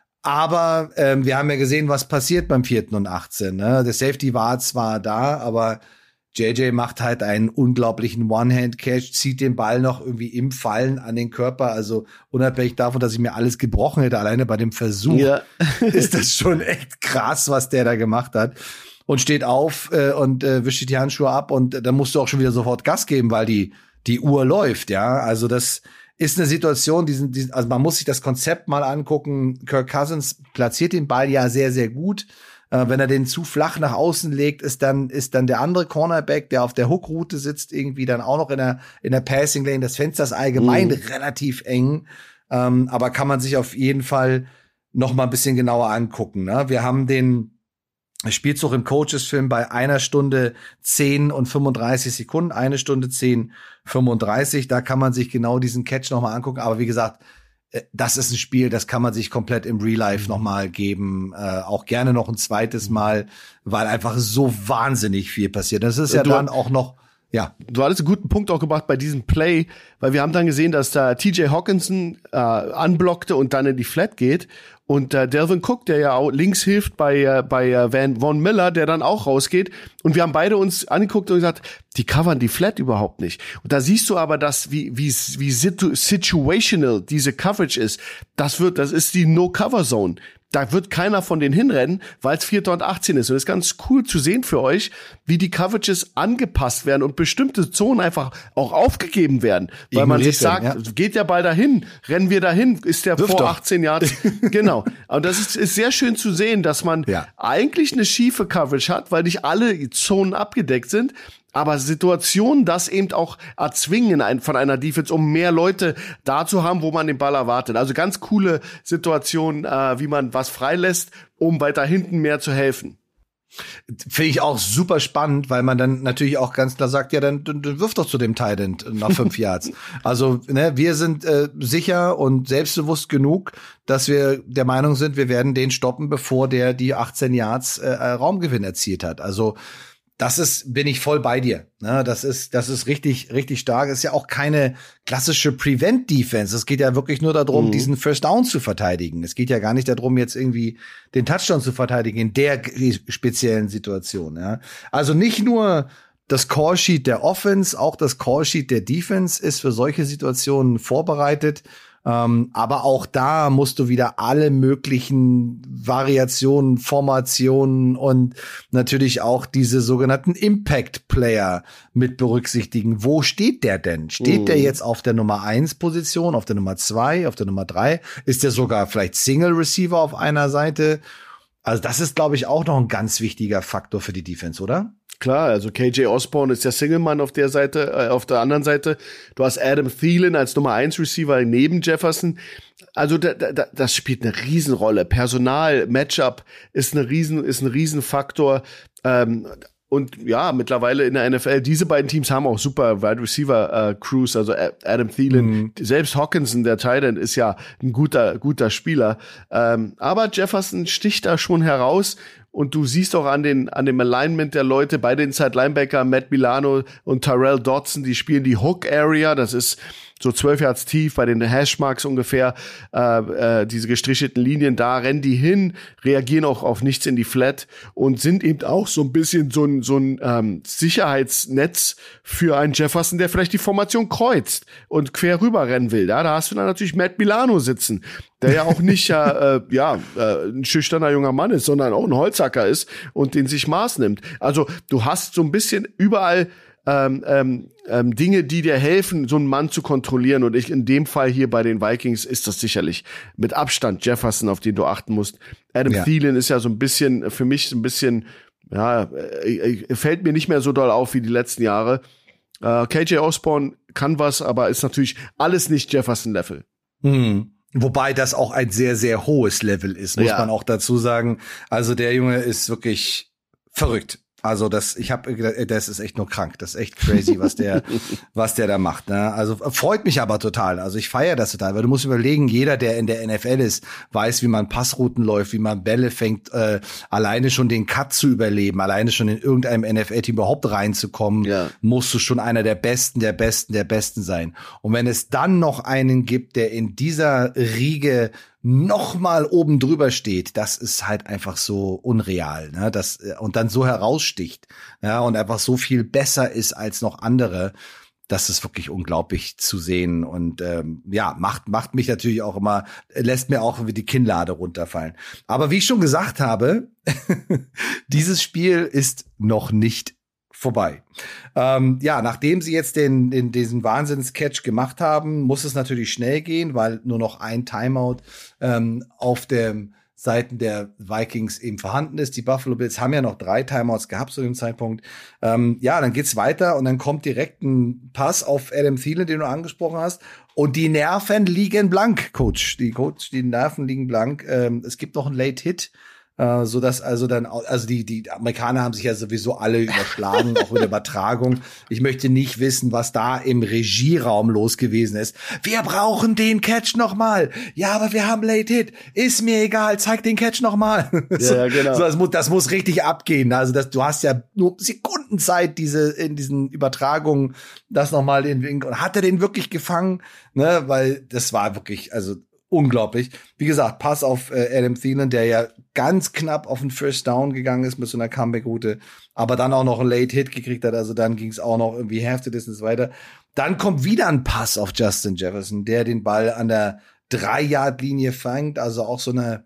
Aber ähm, wir haben ja gesehen, was passiert beim vierten und achtzehn. Ne? Der Safety war zwar da, aber J J macht halt einen unglaublichen One-Hand-Catch, zieht den Ball noch irgendwie im Fallen an den Körper. Also unabhängig davon, dass ich mir alles gebrochen hätte, alleine bei dem Versuch, ja. ist das schon echt krass, was der da gemacht hat. Und steht auf äh, und äh, wischt die Handschuhe ab und äh, dann musst du auch schon wieder sofort Gas geben, weil die die Uhr läuft. Ja, also das ist eine Situation, die sind, die, also man muss sich das Konzept mal angucken. Kirk Cousins platziert den Ball ja sehr, sehr gut. Äh, wenn er den zu flach nach außen legt, ist dann, ist dann der andere Cornerback, der auf der Hookroute sitzt, irgendwie dann auch noch in der, in der Passing Lane. Das Fenster ist allgemein mhm. relativ eng. Ähm, aber kann man sich auf jeden Fall noch mal ein bisschen genauer angucken. Ne? Wir haben den Spielzug im Coaches-Film bei einer Stunde zehn und fünfunddreißig Sekunden, eine Stunde zehn, fünfunddreißig. Da kann man sich genau diesen Catch noch mal angucken. Aber wie gesagt, das ist ein Spiel, das kann man sich komplett im Real Life noch mal geben. Äh, auch gerne noch ein zweites Mal, weil einfach so wahnsinnig viel passiert. Das ist ja du, dann auch noch Ja. Du hattest einen guten Punkt auch gebracht bei diesem Play, weil wir haben dann gesehen, dass da T J Hockenson äh, anblockte und dann in die Flat geht. Und äh, Delvin Cook, der ja auch links hilft bei äh, bei äh, Van Von Miller, der dann auch rausgeht. Und wir haben beide uns angeguckt und gesagt, die covern die Flat überhaupt nicht. Und da siehst du aber, dass wie wie wie situ- situational diese Coverage ist. Das wird, das ist die No-Cover-Zone. Da wird keiner von denen hinrennen, weil es Vierter und achtzehn ist. Und es ist ganz cool zu sehen für euch, wie die Coverages angepasst werden und bestimmte Zonen einfach auch aufgegeben werden. Weil man sich sagt, ja. geht der Ball dahin, rennen wir dahin, ist der Wirf vor doch. achtzehn Yards. Genau. Und das ist, ist sehr schön zu sehen, dass man ja. eigentlich eine schiefe Coverage hat, weil nicht alle Zonen abgedeckt sind. Aber Situationen das eben auch erzwingen von einer Defense, um mehr Leute da zu haben, wo man den Ball erwartet. Also ganz coole Situation, äh, wie man was freilässt, um weiter hinten mehr zu helfen. Finde ich auch super spannend, weil man dann natürlich auch ganz klar sagt, ja, dann, dann wirf doch zu dem Tight End nach fünf Yards. Also ne, wir sind äh, sicher und selbstbewusst genug, dass wir der Meinung sind, wir werden den stoppen, bevor der die achtzehn Yards äh, Raumgewinn erzielt hat. Also das ist, bin ich voll bei dir. Ne, das ist, das ist richtig, richtig stark. Ist ja auch keine klassische Prevent-Defense. Es geht ja wirklich nur darum, mhm. diesen First Down zu verteidigen. Es geht ja gar nicht darum, jetzt irgendwie den Touchdown zu verteidigen in der speziellen Situation. Ja. Also nicht nur das Callsheet der Offense, auch das Callsheet der Defense ist für solche Situationen vorbereitet. Ähm, aber auch da musst du wieder alle möglichen Variationen, Formationen und natürlich auch diese sogenannten Impact-Player mit berücksichtigen. Wo steht der denn? Steht mm. der jetzt auf der Nummer eins Position, auf der Nummer zwei, auf der Nummer drei? Ist der sogar vielleicht Single-Receiver auf einer Seite? Also das ist, glaube ich, auch noch ein ganz wichtiger Faktor für die Defense, oder? Klar, also K J Osborne ist der Single-Mann auf der Seite, äh, auf der anderen Seite. Du hast Adam Thielen als Nummer eins Receiver neben Jefferson. Also da, da, das spielt eine Riesenrolle. Personal, Matchup ist eine Riesen, ist ein Riesenfaktor. Ähm, Und ja, mittlerweile in der N F L, diese beiden Teams haben auch super Wide Receiver äh, Crews, also Adam Thielen, mhm. selbst Hockenson, der Tight End, ist ja ein guter guter Spieler. Ähm, aber Jefferson sticht da schon heraus und du siehst auch an den an dem Alignment der Leute bei den Inside Linebacker, Matt Milano und Tyrell Dodson, die spielen die Hook Area, das ist so zwölf Yards tief bei den Hashmarks ungefähr, äh, äh, diese gestrichelten Linien, da rennen die hin, reagieren auch auf nichts in die Flat und sind eben auch so ein bisschen so ein, so ein ähm, Sicherheitsnetz für einen Jefferson, der vielleicht die Formation kreuzt und quer rüber rennen will. Ja, da hast du dann natürlich Matt Milano sitzen, der ja auch nicht äh, ja äh, ein schüchterner junger Mann ist, sondern auch ein Holzhacker ist und den sich Maß nimmt. Also du hast so ein bisschen überall Ähm, ähm, ähm, Dinge, die dir helfen, so einen Mann zu kontrollieren. Und ich in dem Fall hier bei den Vikings ist das sicherlich mit Abstand Jefferson, auf den du achten musst. Adam ja. Thielen ist ja so ein bisschen, für mich so ein bisschen, ja, äh, fällt mir nicht mehr so doll auf wie die letzten Jahre. Äh, K J Osborne kann was, aber ist natürlich alles nicht Jefferson-Level. Hm. Wobei das auch ein sehr, sehr hohes Level ist, muss ja. man auch dazu sagen. Also der Junge ist wirklich verrückt. Also das, ich habe, das ist echt nur krank, das ist echt crazy, was der, was der da macht. Ne? Also freut mich aber total. Also ich feiere das total, weil du musst überlegen, jeder, der in der N F L ist, weiß, wie man Passrouten läuft, wie man Bälle fängt, äh, alleine schon den Cut zu überleben, alleine schon in irgendeinem N F L-Team überhaupt reinzukommen, ja. musst du schon einer der Besten, der Besten, der Besten sein. Und wenn es dann noch einen gibt, der in dieser Riege noch mal oben drüber steht, das ist halt einfach so unreal, ne? Das und dann so heraussticht, ja, und einfach so viel besser ist als noch andere, das ist wirklich unglaublich zu sehen und ähm, ja, macht macht mich natürlich auch immer, lässt mir auch die Kinnlade runterfallen. Aber wie ich schon gesagt habe, dieses Spiel ist noch nicht vorbei. Ähm, ja, nachdem sie jetzt den, den diesen Wahnsinns-Catch gemacht haben, muss es natürlich schnell gehen, weil nur noch ein Timeout ähm, auf dem Seiten der Vikings eben vorhanden ist. Die Buffalo Bills haben ja noch drei Timeouts gehabt zu dem Zeitpunkt. Ähm, ja, dann geht's weiter und dann kommt direkt ein Pass auf Adam Thielen, den du angesprochen hast. Und die Nerven liegen blank, Coach. Die Coach, die Nerven liegen blank. Ähm, es gibt noch einen Late Hit. Uh, so dass also dann, also die, die Amerikaner haben sich ja sowieso alle überschlagen, auch mit der Übertragung. Ich möchte nicht wissen, was da im Regieraum los gewesen ist. Wir brauchen den Catch nochmal. Ja, aber wir haben Late Hit. Ist mir egal, zeig den Catch nochmal. Ja, so, ja, genau. So, das muss, das muss richtig abgehen. Also das, du hast ja nur Sekundenzeit, diese, in diesen Übertragungen, das nochmal den Winkel. Und hat er den wirklich gefangen? Ne, weil das war wirklich, also, unglaublich. Wie gesagt, Pass auf äh, Adam Thielen, der ja ganz knapp auf den First Down gegangen ist mit so einer Comeback-Route, aber dann auch noch einen Late-Hit gekriegt hat, also dann ging es auch noch irgendwie Half the Distance weiter. Dann kommt wieder ein Pass auf Justin Jefferson, der den Ball an der drei-Yard-Linie fängt, also auch so eine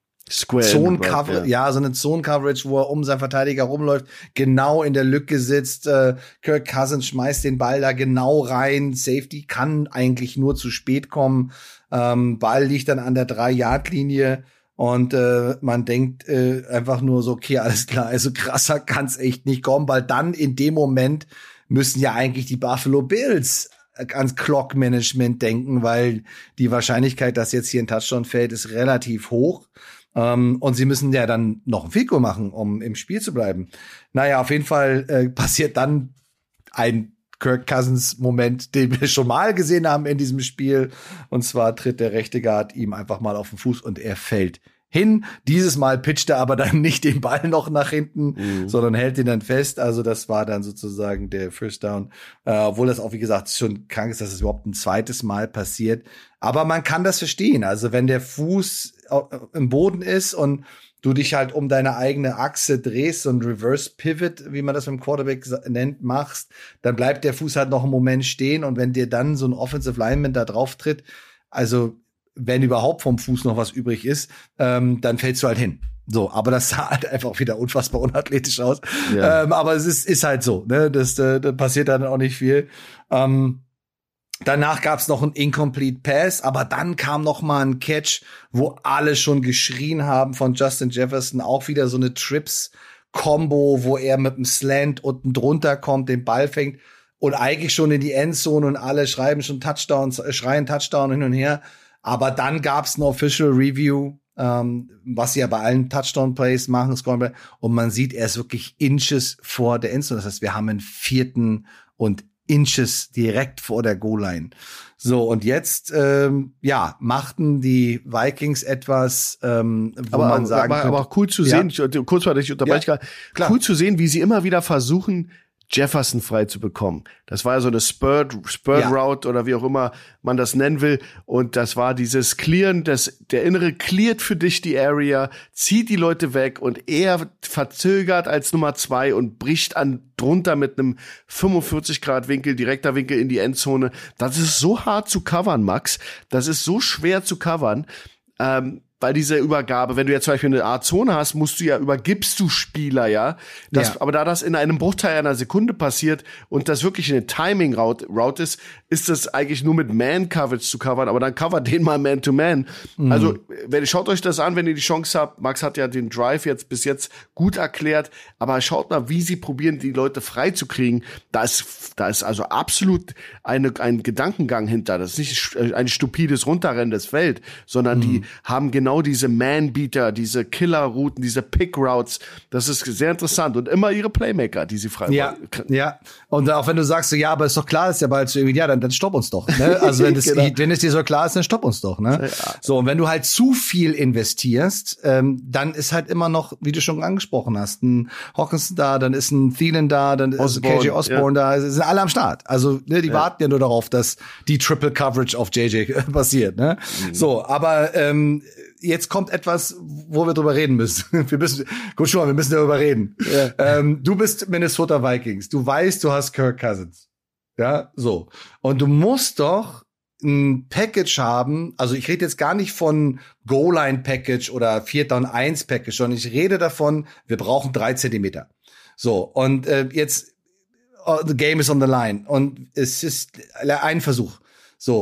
Zone-Coverage, ja. ja, so eine Zone-Coverage, wo er um seinen Verteidiger rumläuft, genau in der Lücke sitzt. Äh, Kirk Cousins schmeißt den Ball da genau rein. Safety kann eigentlich nur zu spät kommen. Ähm, Ball liegt dann an der drei-Yard-Linie und äh, man denkt äh, einfach nur so, okay, alles klar, also krasser kann's echt nicht kommen, weil dann in dem Moment müssen ja eigentlich die Buffalo Bills ans Clock-Management denken, weil die Wahrscheinlichkeit, dass jetzt hier ein Touchdown fällt, ist relativ hoch. Um, und sie müssen ja dann noch ein Field Goal machen, um im Spiel zu bleiben. Naja, auf jeden Fall äh, passiert dann ein Kirk Cousins-Moment, den wir schon mal gesehen haben in diesem Spiel. Und zwar tritt der rechte Guard ihm einfach mal auf den Fuß und er fällt hin. Dieses Mal pitcht er aber dann nicht den Ball noch nach hinten, mhm. sondern hält ihn dann fest. Also das war dann sozusagen der First Down. Äh, obwohl das auch, wie gesagt, schon krank ist, dass es überhaupt ein zweites Mal passiert. Aber man kann das verstehen. Also wenn der Fuß im Boden ist und du dich halt um deine eigene Achse drehst, so ein Reverse Pivot, wie man das im Quarterback nennt, machst, dann bleibt der Fuß halt noch einen Moment stehen und wenn dir dann so ein Offensive Lineman da drauf tritt, also wenn überhaupt vom Fuß noch was übrig ist, ähm, dann fällst du halt hin. So, aber das sah halt einfach wieder unfassbar unathletisch aus. Ja. Ähm, aber es ist, ist halt so, ne? Das, äh, da passiert dann auch nicht viel. Ähm, danach gab's noch ein Incomplete Pass, aber dann kam noch mal ein Catch, wo alle schon geschrien haben von Justin Jefferson. Auch wieder so eine Trips-Combo, wo er mit dem Slant unten drunter kommt, den Ball fängt und eigentlich schon in die Endzone und alle schreiben schon Touchdowns, schreien Touchdown hin und her. Aber dann gab's eine Official Review, ähm, was sie ja bei allen Touchdown-Plays machen, Scoring, und man sieht, er ist wirklich Inches vor der Endzone. Das heißt, wir haben einen vierten und Inches direkt vor der Goal-Line. So, und jetzt, ähm, ja, machten die Vikings etwas, ähm, wo aber, man sagen aber, aber auch cool zu sehen, ja. ich, kurz mal, ich unterbreche ja, gerade, cool zu sehen, wie sie immer wieder versuchen, Jefferson frei zu bekommen. Das war ja so eine Spurt, Spurt ja. Route oder wie auch immer man das nennen will. Und das war dieses Clearen, das, der Innere cleart für dich die Area, zieht die Leute weg und er verzögert als Nummer zwei und bricht an drunter mit einem fünfundvierzig Grad Winkel, direkter Winkel in die Endzone. Das ist so hart zu covern, Max. Das ist so schwer zu covern. Ähm, Weil diese Übergabe, wenn du jetzt zum Beispiel eine Art Zone hast, musst du ja, übergibst du Spieler, ja. Das, ja. Aber da das in einem Bruchteil einer Sekunde passiert und das wirklich eine Timing-Route Route ist, ist das eigentlich nur mit Man-Coverage zu covern, aber dann cover den mal Man-to-Man. Mhm. Also, wenn, schaut euch das an, wenn ihr die Chance habt. Max hat ja den Drive jetzt bis jetzt gut erklärt, aber schaut mal, wie sie probieren, die Leute frei zu kriegen. Da ist, da ist also absolut eine, ein Gedankengang hinter. Das ist nicht ein stupides Runterrennen des Feld, sondern mhm. die haben genau Genau diese Man-Beater, diese Killer-Routen, diese Pick-Routes, das ist sehr interessant. Und immer ihre Playmaker, die sie frei Ja, ja. Und auch wenn du sagst, so, ja, aber ist doch klar, ist ja bald so irgendwie, ja, dann, dann stopp uns doch. Ne? Also wenn, das, genau. wenn es dir so klar ist, dann stopp uns doch. Ne? Ja. So, und wenn du halt zu viel investierst, ähm, dann ist halt immer noch, wie du schon angesprochen hast, ein Hawkinson da, dann ist ein Thielen da, dann ist K J Osborne ja. da, sind alle am Start. Also ne, die ja. warten ja nur darauf, dass die Triple Coverage auf J J passiert. Ne? Mhm. So, aber ähm, jetzt kommt etwas, wo wir drüber reden müssen. Wir müssen, gut schon mal, wir müssen darüber reden. Ja. Ähm, du bist Minnesota Vikings. Du weißt, du hast Kirk Cousins. Ja, so. Und du musst doch ein Package haben. Also ich rede jetzt gar nicht von Goal-Line-Package oder Vierter und Eins Package, sondern ich rede davon, wir brauchen drei Zentimeter. So. Und äh, jetzt, uh, the game is on the line. Und es ist ein Versuch. So.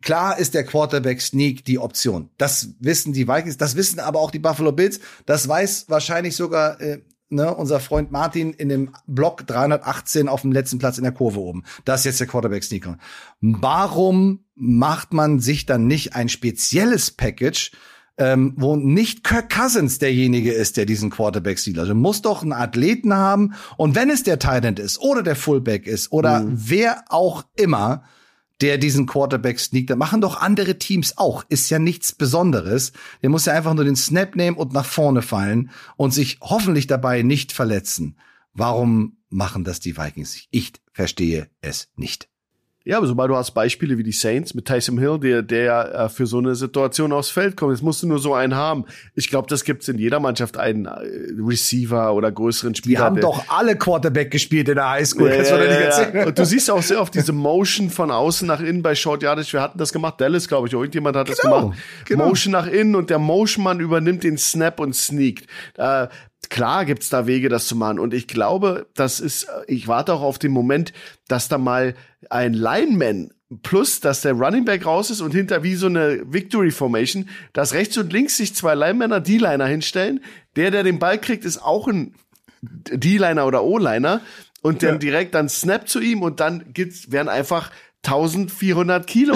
Klar ist der Quarterback-Sneak die Option. Das wissen die Vikings, das wissen aber auch die Buffalo Bills. Das weiß wahrscheinlich sogar äh, ne, unser Freund Martin in dem Block dreihundertachtzehn auf dem letzten Platz in der Kurve oben. Das ist jetzt der Quarterback-Sneak. Warum macht man sich dann nicht ein spezielles Package, ähm, wo nicht Kirk Cousins derjenige ist, der diesen Quarterback sieht? Also muss doch einen Athleten haben. Und wenn es der Tight End ist oder der Fullback ist oder mhm. wer auch immer, der diesen Quarterback sneakt, das machen doch andere Teams auch. Ist ja nichts Besonderes. Der muss ja einfach nur den Snap nehmen und nach vorne fallen und sich hoffentlich dabei nicht verletzen. Warum machen das die Vikings? Ich verstehe es nicht. Ja, aber sobald du hast Beispiele wie die Saints mit Taysom Hill, der der äh, für so eine Situation aufs Feld kommt, jetzt musst du nur so einen haben. Ich glaube, das gibt's in jeder Mannschaft, einen äh, Receiver oder größeren Spieler. Die haben doch alle Quarterback gespielt in der Highschool. Ja, ja, ja, ja. Und du siehst auch sehr oft diese Motion von außen nach innen bei Short Yardage. Wir hatten das gemacht, Dallas, glaube ich, irgendjemand hat das genau, gemacht. Genau. Motion nach innen und der Motion-Mann übernimmt den Snap und sneakt. Äh, Klar gibt's da Wege, das zu machen. Und ich glaube, das ist, ich warte auch auf den Moment, dass da mal ein Lineman plus, dass der Running Back raus ist und hinter wie so eine Victory Formation, dass rechts und links sich zwei Linemänner D-Liner hinstellen. Der, der den Ball kriegt, ist auch ein D-Liner oder O-Liner. Und dann ja. direkt dann Snap zu ihm und dann gibt's, werden einfach eintausendvierhundert Kilo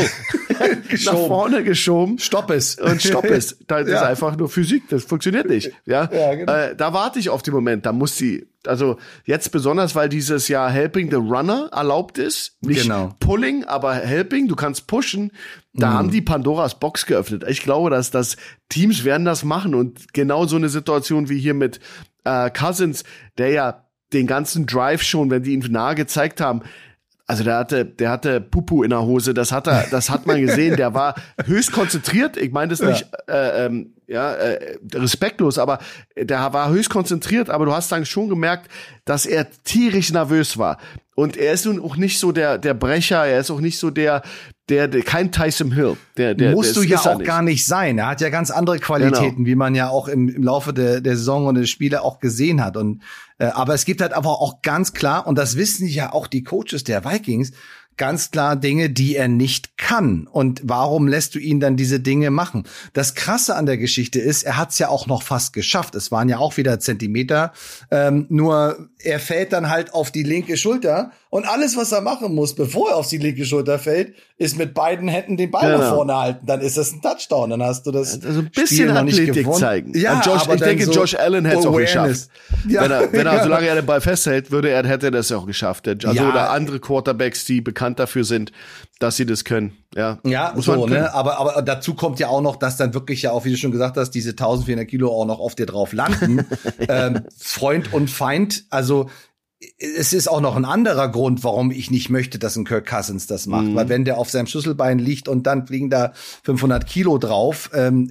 nach vorne geschoben. Stopp es. Und stopp es. Das ja. ist einfach nur Physik. Das funktioniert nicht. Ja, ja genau. äh, da warte ich auf den Moment. Da muss sie, also jetzt besonders, weil dieses Jahr Helping the Runner erlaubt ist. Nicht genau. Pulling, aber Helping. Du kannst pushen. Da mhm. haben die Pandoras Box geöffnet. Ich glaube, dass das Teams werden das machen. Und genau so eine Situation wie hier mit äh, Cousins, der ja den ganzen Drive schon, wenn die ihn nahe gezeigt haben, also der hatte, der hatte Pupu in der Hose, das hat er, das hat man gesehen, der war höchst konzentriert, ich meine das nicht, ja, äh, ähm, ja äh, respektlos, aber der war höchst konzentriert, aber du hast dann schon gemerkt, dass er tierisch nervös war. Und er ist nun auch nicht so der, der Brecher, er ist auch nicht so der, der, der kein Taysom Hill. Der, der, Musst der du ja auch nicht. gar nicht sein. Er hat ja ganz andere Qualitäten, genau. wie man ja auch im, im Laufe der, der Saison und der Spiele auch gesehen hat. Und, äh, aber es gibt halt aber auch ganz klar, und das wissen ja auch die Coaches der Vikings, ganz klar Dinge, die er nicht kann. Und warum lässt du ihn dann diese Dinge machen? Das Krasse an der Geschichte ist, er hat es ja auch noch fast geschafft. Es waren ja auch wieder Zentimeter. Ähm, nur er fällt dann halt auf die linke Schulter. Und alles, was er machen muss, bevor er auf die linke Schulter fällt, ist mit beiden Händen den Ball genau. nach vorne halten. Dann ist das ein Touchdown. Dann hast du das also ein bisschen Spiel noch nicht Athletik gewonnen. zeigen. Ja, Josh, aber ich denke, so Josh Allen hätte es auch geschafft. Ja. Wenn er, wenn er ja. solange er den Ball festhält, würde er, hätte er das auch geschafft. Also ja. oder andere Quarterbacks, die bekannt dafür sind, dass sie das können. Ja, ja muss so, ne? Aber, aber dazu kommt ja auch noch, dass dann wirklich ja auch, wie du schon gesagt hast, diese eintausendvierhundert Kilo auch noch auf dir drauf landen. ja. ähm, Freund und Feind, also es ist auch noch ein anderer Grund, warum ich nicht möchte, dass ein Kirk Cousins das macht. Mhm. Weil wenn der auf seinem Schlüsselbein liegt und dann fliegen da fünfhundert Kilo drauf, ähm,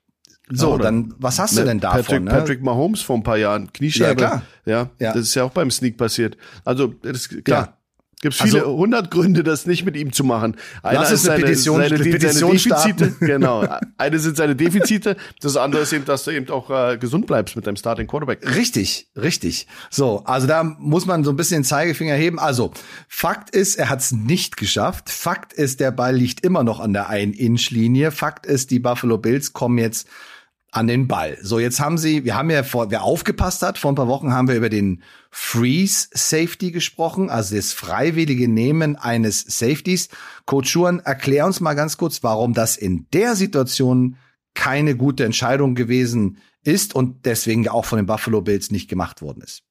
so, ja, dann, was hast du denn davon? Patrick, ne? Patrick Mahomes vor ein paar Jahren, Kniescheibe. Ja, klar. Ja, ja, das ist ja auch beim Sneak passiert. Also, das ist klar. Ja. Gibt viele also, hundert Gründe, das nicht mit ihm zu machen. Einer ist seine, Petition, seine, seine, Petition seine Defizite. Genau. Eine sind seine Defizite. Das andere ist eben, dass du eben auch äh, gesund bleibst mit deinem Starting Quarterback. Richtig, richtig. So, also da muss man so ein bisschen den Zeigefinger heben. Also, Fakt ist, er hat es nicht geschafft. Fakt ist, der Ball liegt immer noch an der Ein-Inch-Linie. Fakt ist, die Buffalo Bills kommen jetzt an den Ball. So, jetzt haben sie, wir haben ja vor, wer aufgepasst hat, vor ein paar Wochen haben wir über den Freeze Safety gesprochen, also das freiwillige Nehmen eines Safeties. Coach Schuhan, erklär uns mal ganz kurz, warum das in der Situation keine gute Entscheidung gewesen ist und deswegen auch von den Buffalo Bills nicht gemacht worden ist.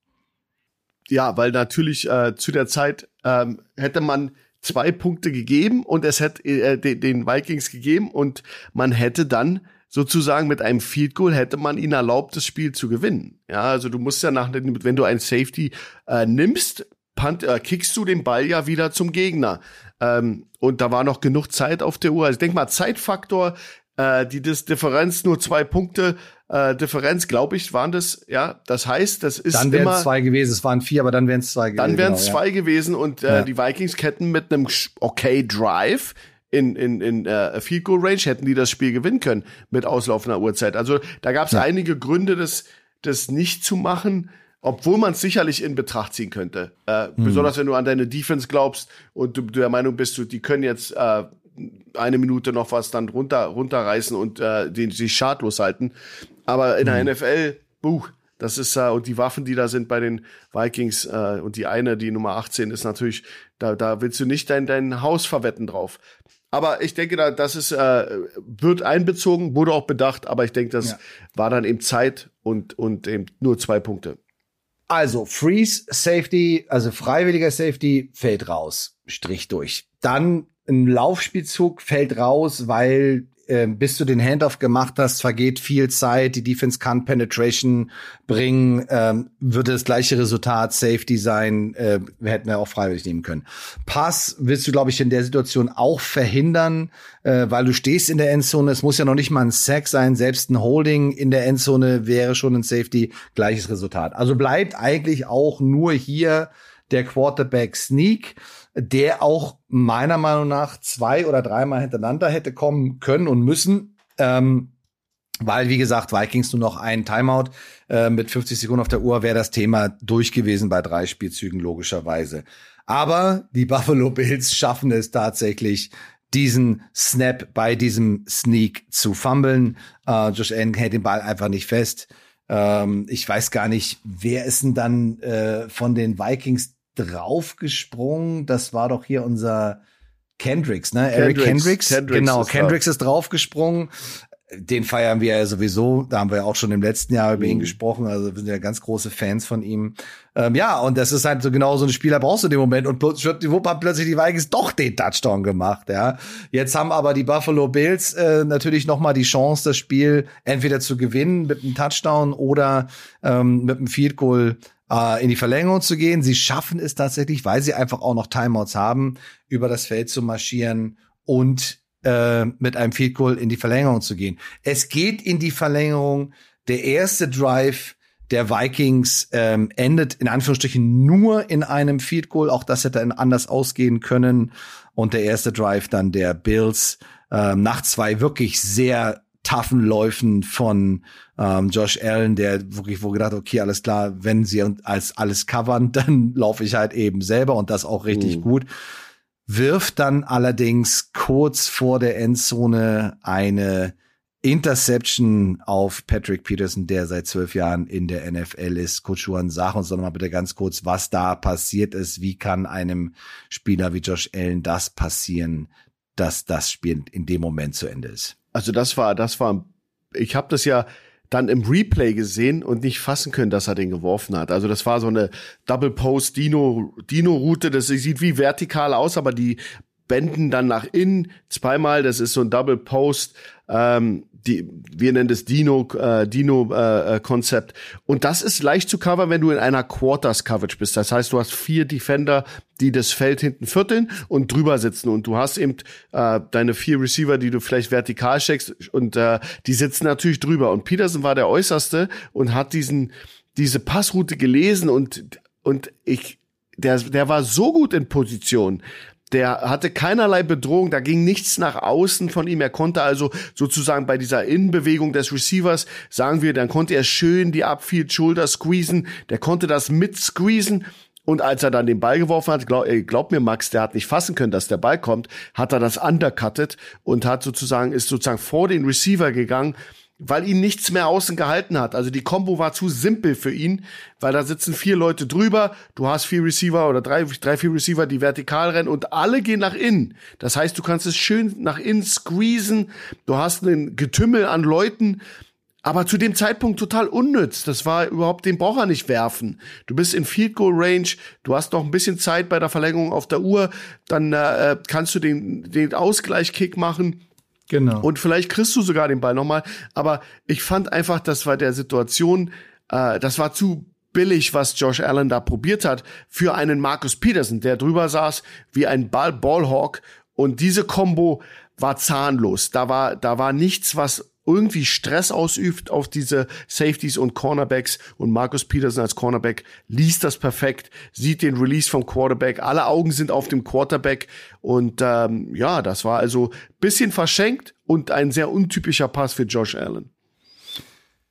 Ja, weil natürlich äh, zu der Zeit ähm, hätte man zwei Punkte gegeben und es hätte äh, den Vikings gegeben und man hätte dann sozusagen mit einem Field Goal hätte man ihnen erlaubt, das Spiel zu gewinnen. Ja, also du musst ja nach, wenn du ein Safety äh, nimmst, punt, äh, kickst du den Ball ja wieder zum Gegner. Ähm, und da war noch genug Zeit auf der Uhr. Also ich denke mal, Zeitfaktor, äh, die Dis- Differenz, nur zwei Punkte, äh, Differenz, glaube ich, waren das, ja. Das heißt, das ist dann immer. Dann wären es zwei gewesen, es waren vier, aber dann wären es zwei gewesen. Dann wären es genau, zwei ja. gewesen und äh, ja. die Vikings hätten mit einem okay Drive in in in äh, Field Goal Range hätten die das Spiel gewinnen können mit auslaufender Uhrzeit. Also da gab es ja. einige Gründe, das das nicht zu machen, obwohl man es sicherlich in Betracht ziehen könnte. Äh, mhm. Besonders wenn du an deine Defense glaubst und du, du der Meinung bist, du, die können jetzt äh, eine Minute noch was dann runter runterreißen und äh, den sich schadlos halten. Aber in der mhm. N F L, buh, das ist äh, und die Waffen, die da sind bei den Vikings äh, und die eine, die Nummer achtzehn, ist natürlich, da da willst du nicht dein dein Haus verwetten drauf. Aber ich denke, da das ist äh, wird einbezogen, wurde auch bedacht, aber ich denke, das ja. war dann eben Zeit und und eben nur zwei Punkte. Also Freeze Safety, also freiwilliger Safety fällt raus, Strich durch. Dann ein Laufspielzug fällt raus, weil äh, bis du den Handoff gemacht hast, vergeht viel Zeit, die Defense kann Penetration bringen, ähm, würde das gleiche Resultat Safety sein, äh, wir hätten ja auch freiwillig nehmen können. Pass willst du, glaube ich, in der Situation auch verhindern, äh, weil du stehst in der Endzone, es muss ja noch nicht mal ein Sack sein, selbst ein Holding in der Endzone wäre schon ein Safety, gleiches Resultat. Also bleibt eigentlich auch nur hier der Quarterback Sneak, der auch meiner Meinung nach zwei oder dreimal hintereinander hätte kommen können und müssen, ähm, weil, wie gesagt, Vikings nur noch einen Timeout äh, mit fünfzig Sekunden auf der Uhr, wäre das Thema durch gewesen bei drei Spielzügen logischerweise. Aber die Buffalo Bills schaffen es tatsächlich, diesen Snap bei diesem Sneak zu fummeln. Äh, Josh Allen hält den Ball einfach nicht fest. Ähm, ich weiß gar nicht, wer ist denn dann äh, von den Vikings draufgesprungen? Das war doch hier unser Kendricks, ne? Eric Kendricks. Kendricks genau, ist Kendricks ist draufgesprungen. Den feiern wir ja sowieso. Da haben wir ja auch schon im letzten Jahr über mhm. ihn gesprochen. Also wir sind ja ganz große Fans von ihm. Ähm, ja, und das ist halt so genau so ein Spieler brauchst du in dem Moment. Und schwuppdiwupp haben plötzlich die Vikings doch den Touchdown gemacht, ja. Jetzt haben aber die Buffalo Bills äh, natürlich noch mal die Chance, das Spiel entweder zu gewinnen mit einem Touchdown oder ähm, mit einem Field Goal in die Verlängerung zu gehen. Sie schaffen es tatsächlich, weil sie einfach auch noch Timeouts haben, über das Feld zu marschieren und äh, mit einem Field Goal in die Verlängerung zu gehen. Es geht in die Verlängerung. Der erste Drive der Vikings ähm, endet in Anführungsstrichen nur in einem Field Goal. Auch das hätte anders ausgehen können. Und der erste Drive dann der Bills äh, nach zwei wirklich sehr toughen Läufen von ähm, Josh Allen, der wirklich wo gedacht, okay, alles klar, wenn sie als alles covern, dann laufe ich halt eben selber und das auch richtig mhm. gut. Wirft dann allerdings kurz vor der Endzone eine Interception auf Patrick Peterson, der seit zwölf Jahren in der N F L ist. Coach Juan, sag uns doch mal bitte ganz kurz, was da passiert ist. Wie kann einem Spieler wie Josh Allen das passieren, dass das Spiel in dem Moment zu Ende ist? Also das war, das war, ich habe das ja dann im Replay gesehen und nicht fassen können, dass er den geworfen hat. Also das war so eine Double Post Dino Dino Route, das sieht wie vertikal aus, aber die benden dann nach innen zweimal. Das ist so ein Double Post. Ähm, die, wir nennen das Dino äh, Dino äh, Konzept. Und das ist leicht zu covern, wenn du in einer Quarters Coverage bist. Das heißt, du hast vier Defender, die das Feld hinten vierteln und drüber sitzen. Und du hast eben äh, deine vier Receiver, die du vielleicht vertikal steckst und äh, die sitzen natürlich drüber. Und Peterson war der Äußerste und hat diesen diese Passroute gelesen und und ich der der war so gut in Position. Der hatte keinerlei Bedrohung, da ging nichts nach außen von ihm. Er konnte also sozusagen bei dieser Innenbewegung des Receivers, sagen wir, dann konnte er schön die Upfield Shoulder squeezen. Der konnte das mit squeezen. Und als er dann den Ball geworfen hat, glaub, glaub mir Max, der hat nicht fassen können, dass der Ball kommt, hat er das undercutted und hat sozusagen, ist sozusagen vor den Receiver gegangen, weil ihn nichts mehr außen gehalten hat. Also die Combo war zu simpel für ihn, weil da sitzen vier Leute drüber, du hast vier Receiver oder drei, drei, vier Receiver, die vertikal rennen und alle gehen nach innen. Das heißt, du kannst es schön nach innen squeezen, du hast ein Getümmel an Leuten, aber zu dem Zeitpunkt total unnütz. Das war überhaupt, den braucht er nicht werfen. Du bist in Field Goal Range, du hast noch ein bisschen Zeit bei der Verlängerung auf der Uhr, dann äh, kannst du den, den Ausgleichkick machen. Genau. Und vielleicht kriegst du sogar den Ball nochmal. Aber ich fand einfach, das war der Situation, äh, das war zu billig, was Josh Allen da probiert hat, für einen Marcus Peterson, der drüber saß wie ein Ball Ballhawk. Und diese Combo war zahnlos. Da war, da war nichts, was irgendwie Stress ausübt auf diese Safeties und Cornerbacks. Und Marcus Peterson als Cornerback liest das perfekt, sieht den Release vom Quarterback. Alle Augen sind auf dem Quarterback. Und ähm, ja, das war also bisschen verschenkt und ein sehr untypischer Pass für Josh Allen.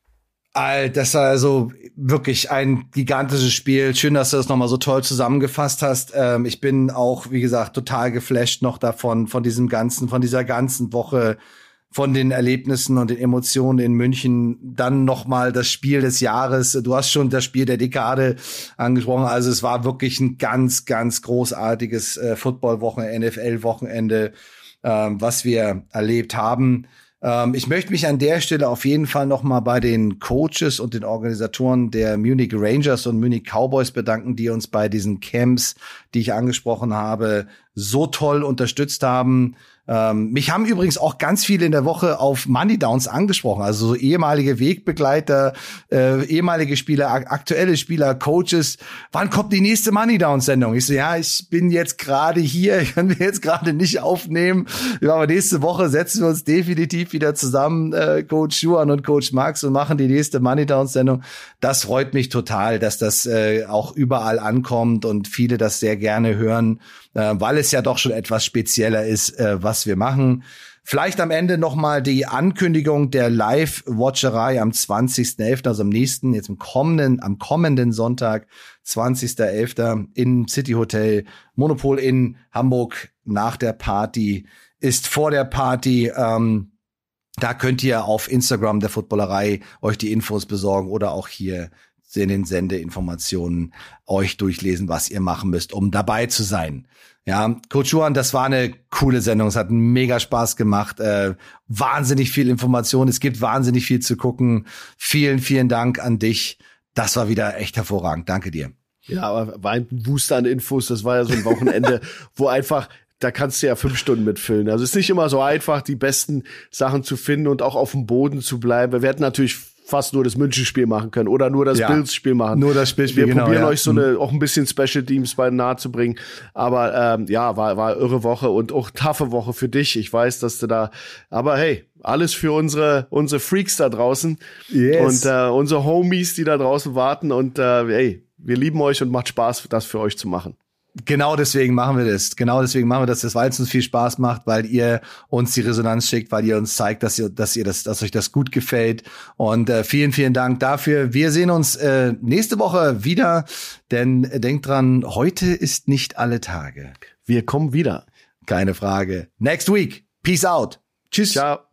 Das war also wirklich ein gigantisches Spiel. Schön, dass du das nochmal so toll zusammengefasst hast. Ähm, ich bin auch, wie gesagt, total geflasht noch davon, von diesem ganzen, von dieser ganzen Woche, von den Erlebnissen und den Emotionen in München. Dann nochmal das Spiel des Jahres. Du hast schon das Spiel der Dekade angesprochen. Also es war wirklich ein ganz, ganz großartiges äh, Football-Wochenende, N F L-Wochenende, ähm, was wir erlebt haben. Ähm, ich möchte mich an der Stelle auf jeden Fall noch mal bei den Coaches und den Organisatoren der Munich Rangers und Munich Cowboys bedanken, die uns bei diesen Camps, die ich angesprochen habe, so toll unterstützt haben. Ähm, mich haben übrigens auch ganz viele in der Woche auf Money Downs angesprochen, also so ehemalige Wegbegleiter, äh, ehemalige Spieler, ak- aktuelle Spieler, Coaches. Wann kommt die nächste Money Downs Sendung? Ich so, ja, ich bin jetzt gerade hier, ich kann mir jetzt gerade nicht aufnehmen. Ja, aber nächste Woche setzen wir uns definitiv wieder zusammen, äh, Coach Juan und Coach Max, und machen die nächste Money Downs Sendung. Das freut mich total, dass das äh, auch überall ankommt und viele das sehr gerne hören, äh, weil es ja doch schon etwas spezieller ist, äh, was wir machen. Vielleicht am Ende noch mal die Ankündigung der Live-Watcherei am zwanzigsten elften, also am nächsten, jetzt im kommenden, am kommenden Sonntag, zwanzigsten elften im City Hotel Monopol in Hamburg. Nach der Party ist vor der Party. Ähm, da könnt ihr auf Instagram der Footballerei euch die Infos besorgen oder auch hier in den Sendeinformationen euch durchlesen, was ihr machen müsst, um dabei zu sein. Ja, Coach Juan, das war eine coole Sendung. Es hat mega Spaß gemacht. Äh, wahnsinnig viel Information. Es gibt wahnsinnig viel zu gucken. Vielen, vielen Dank an dich. Das war wieder echt hervorragend. Danke dir. Ja, aber war ein Booster an Infos. Das war ja so ein Wochenende, wo einfach, da kannst du ja fünf Stunden mitfüllen. Also es ist nicht immer so einfach, die besten Sachen zu finden und auch auf dem Boden zu bleiben. Wir hätten natürlich fast nur das München-Spiel machen können oder nur das ja, Bills-Spiel machen. Nur das Spielspiel, Wir genau, probieren ja. euch so eine, auch ein bisschen Special Teams bei nahe zu bringen. Aber ähm, ja, war war irre Woche und auch taffe Woche für dich. Ich weiß, dass du da, aber hey, alles für unsere unsere Freaks da draußen. Yes. Und äh, unsere Homies, die da draußen warten. Und äh, hey, wir lieben euch und macht Spaß, das für euch zu machen. Genau deswegen machen wir das. Genau deswegen machen wir das, weil es uns viel Spaß macht, weil ihr uns die Resonanz schickt, weil ihr uns zeigt, dass ihr, dass ihr das, dass euch das gut gefällt. Und äh, vielen, vielen Dank dafür. Wir sehen uns äh, nächste Woche wieder, denn äh, denkt dran, heute ist nicht alle Tage. Wir kommen wieder. Keine Frage. Next week. Peace out. Tschüss. Ciao.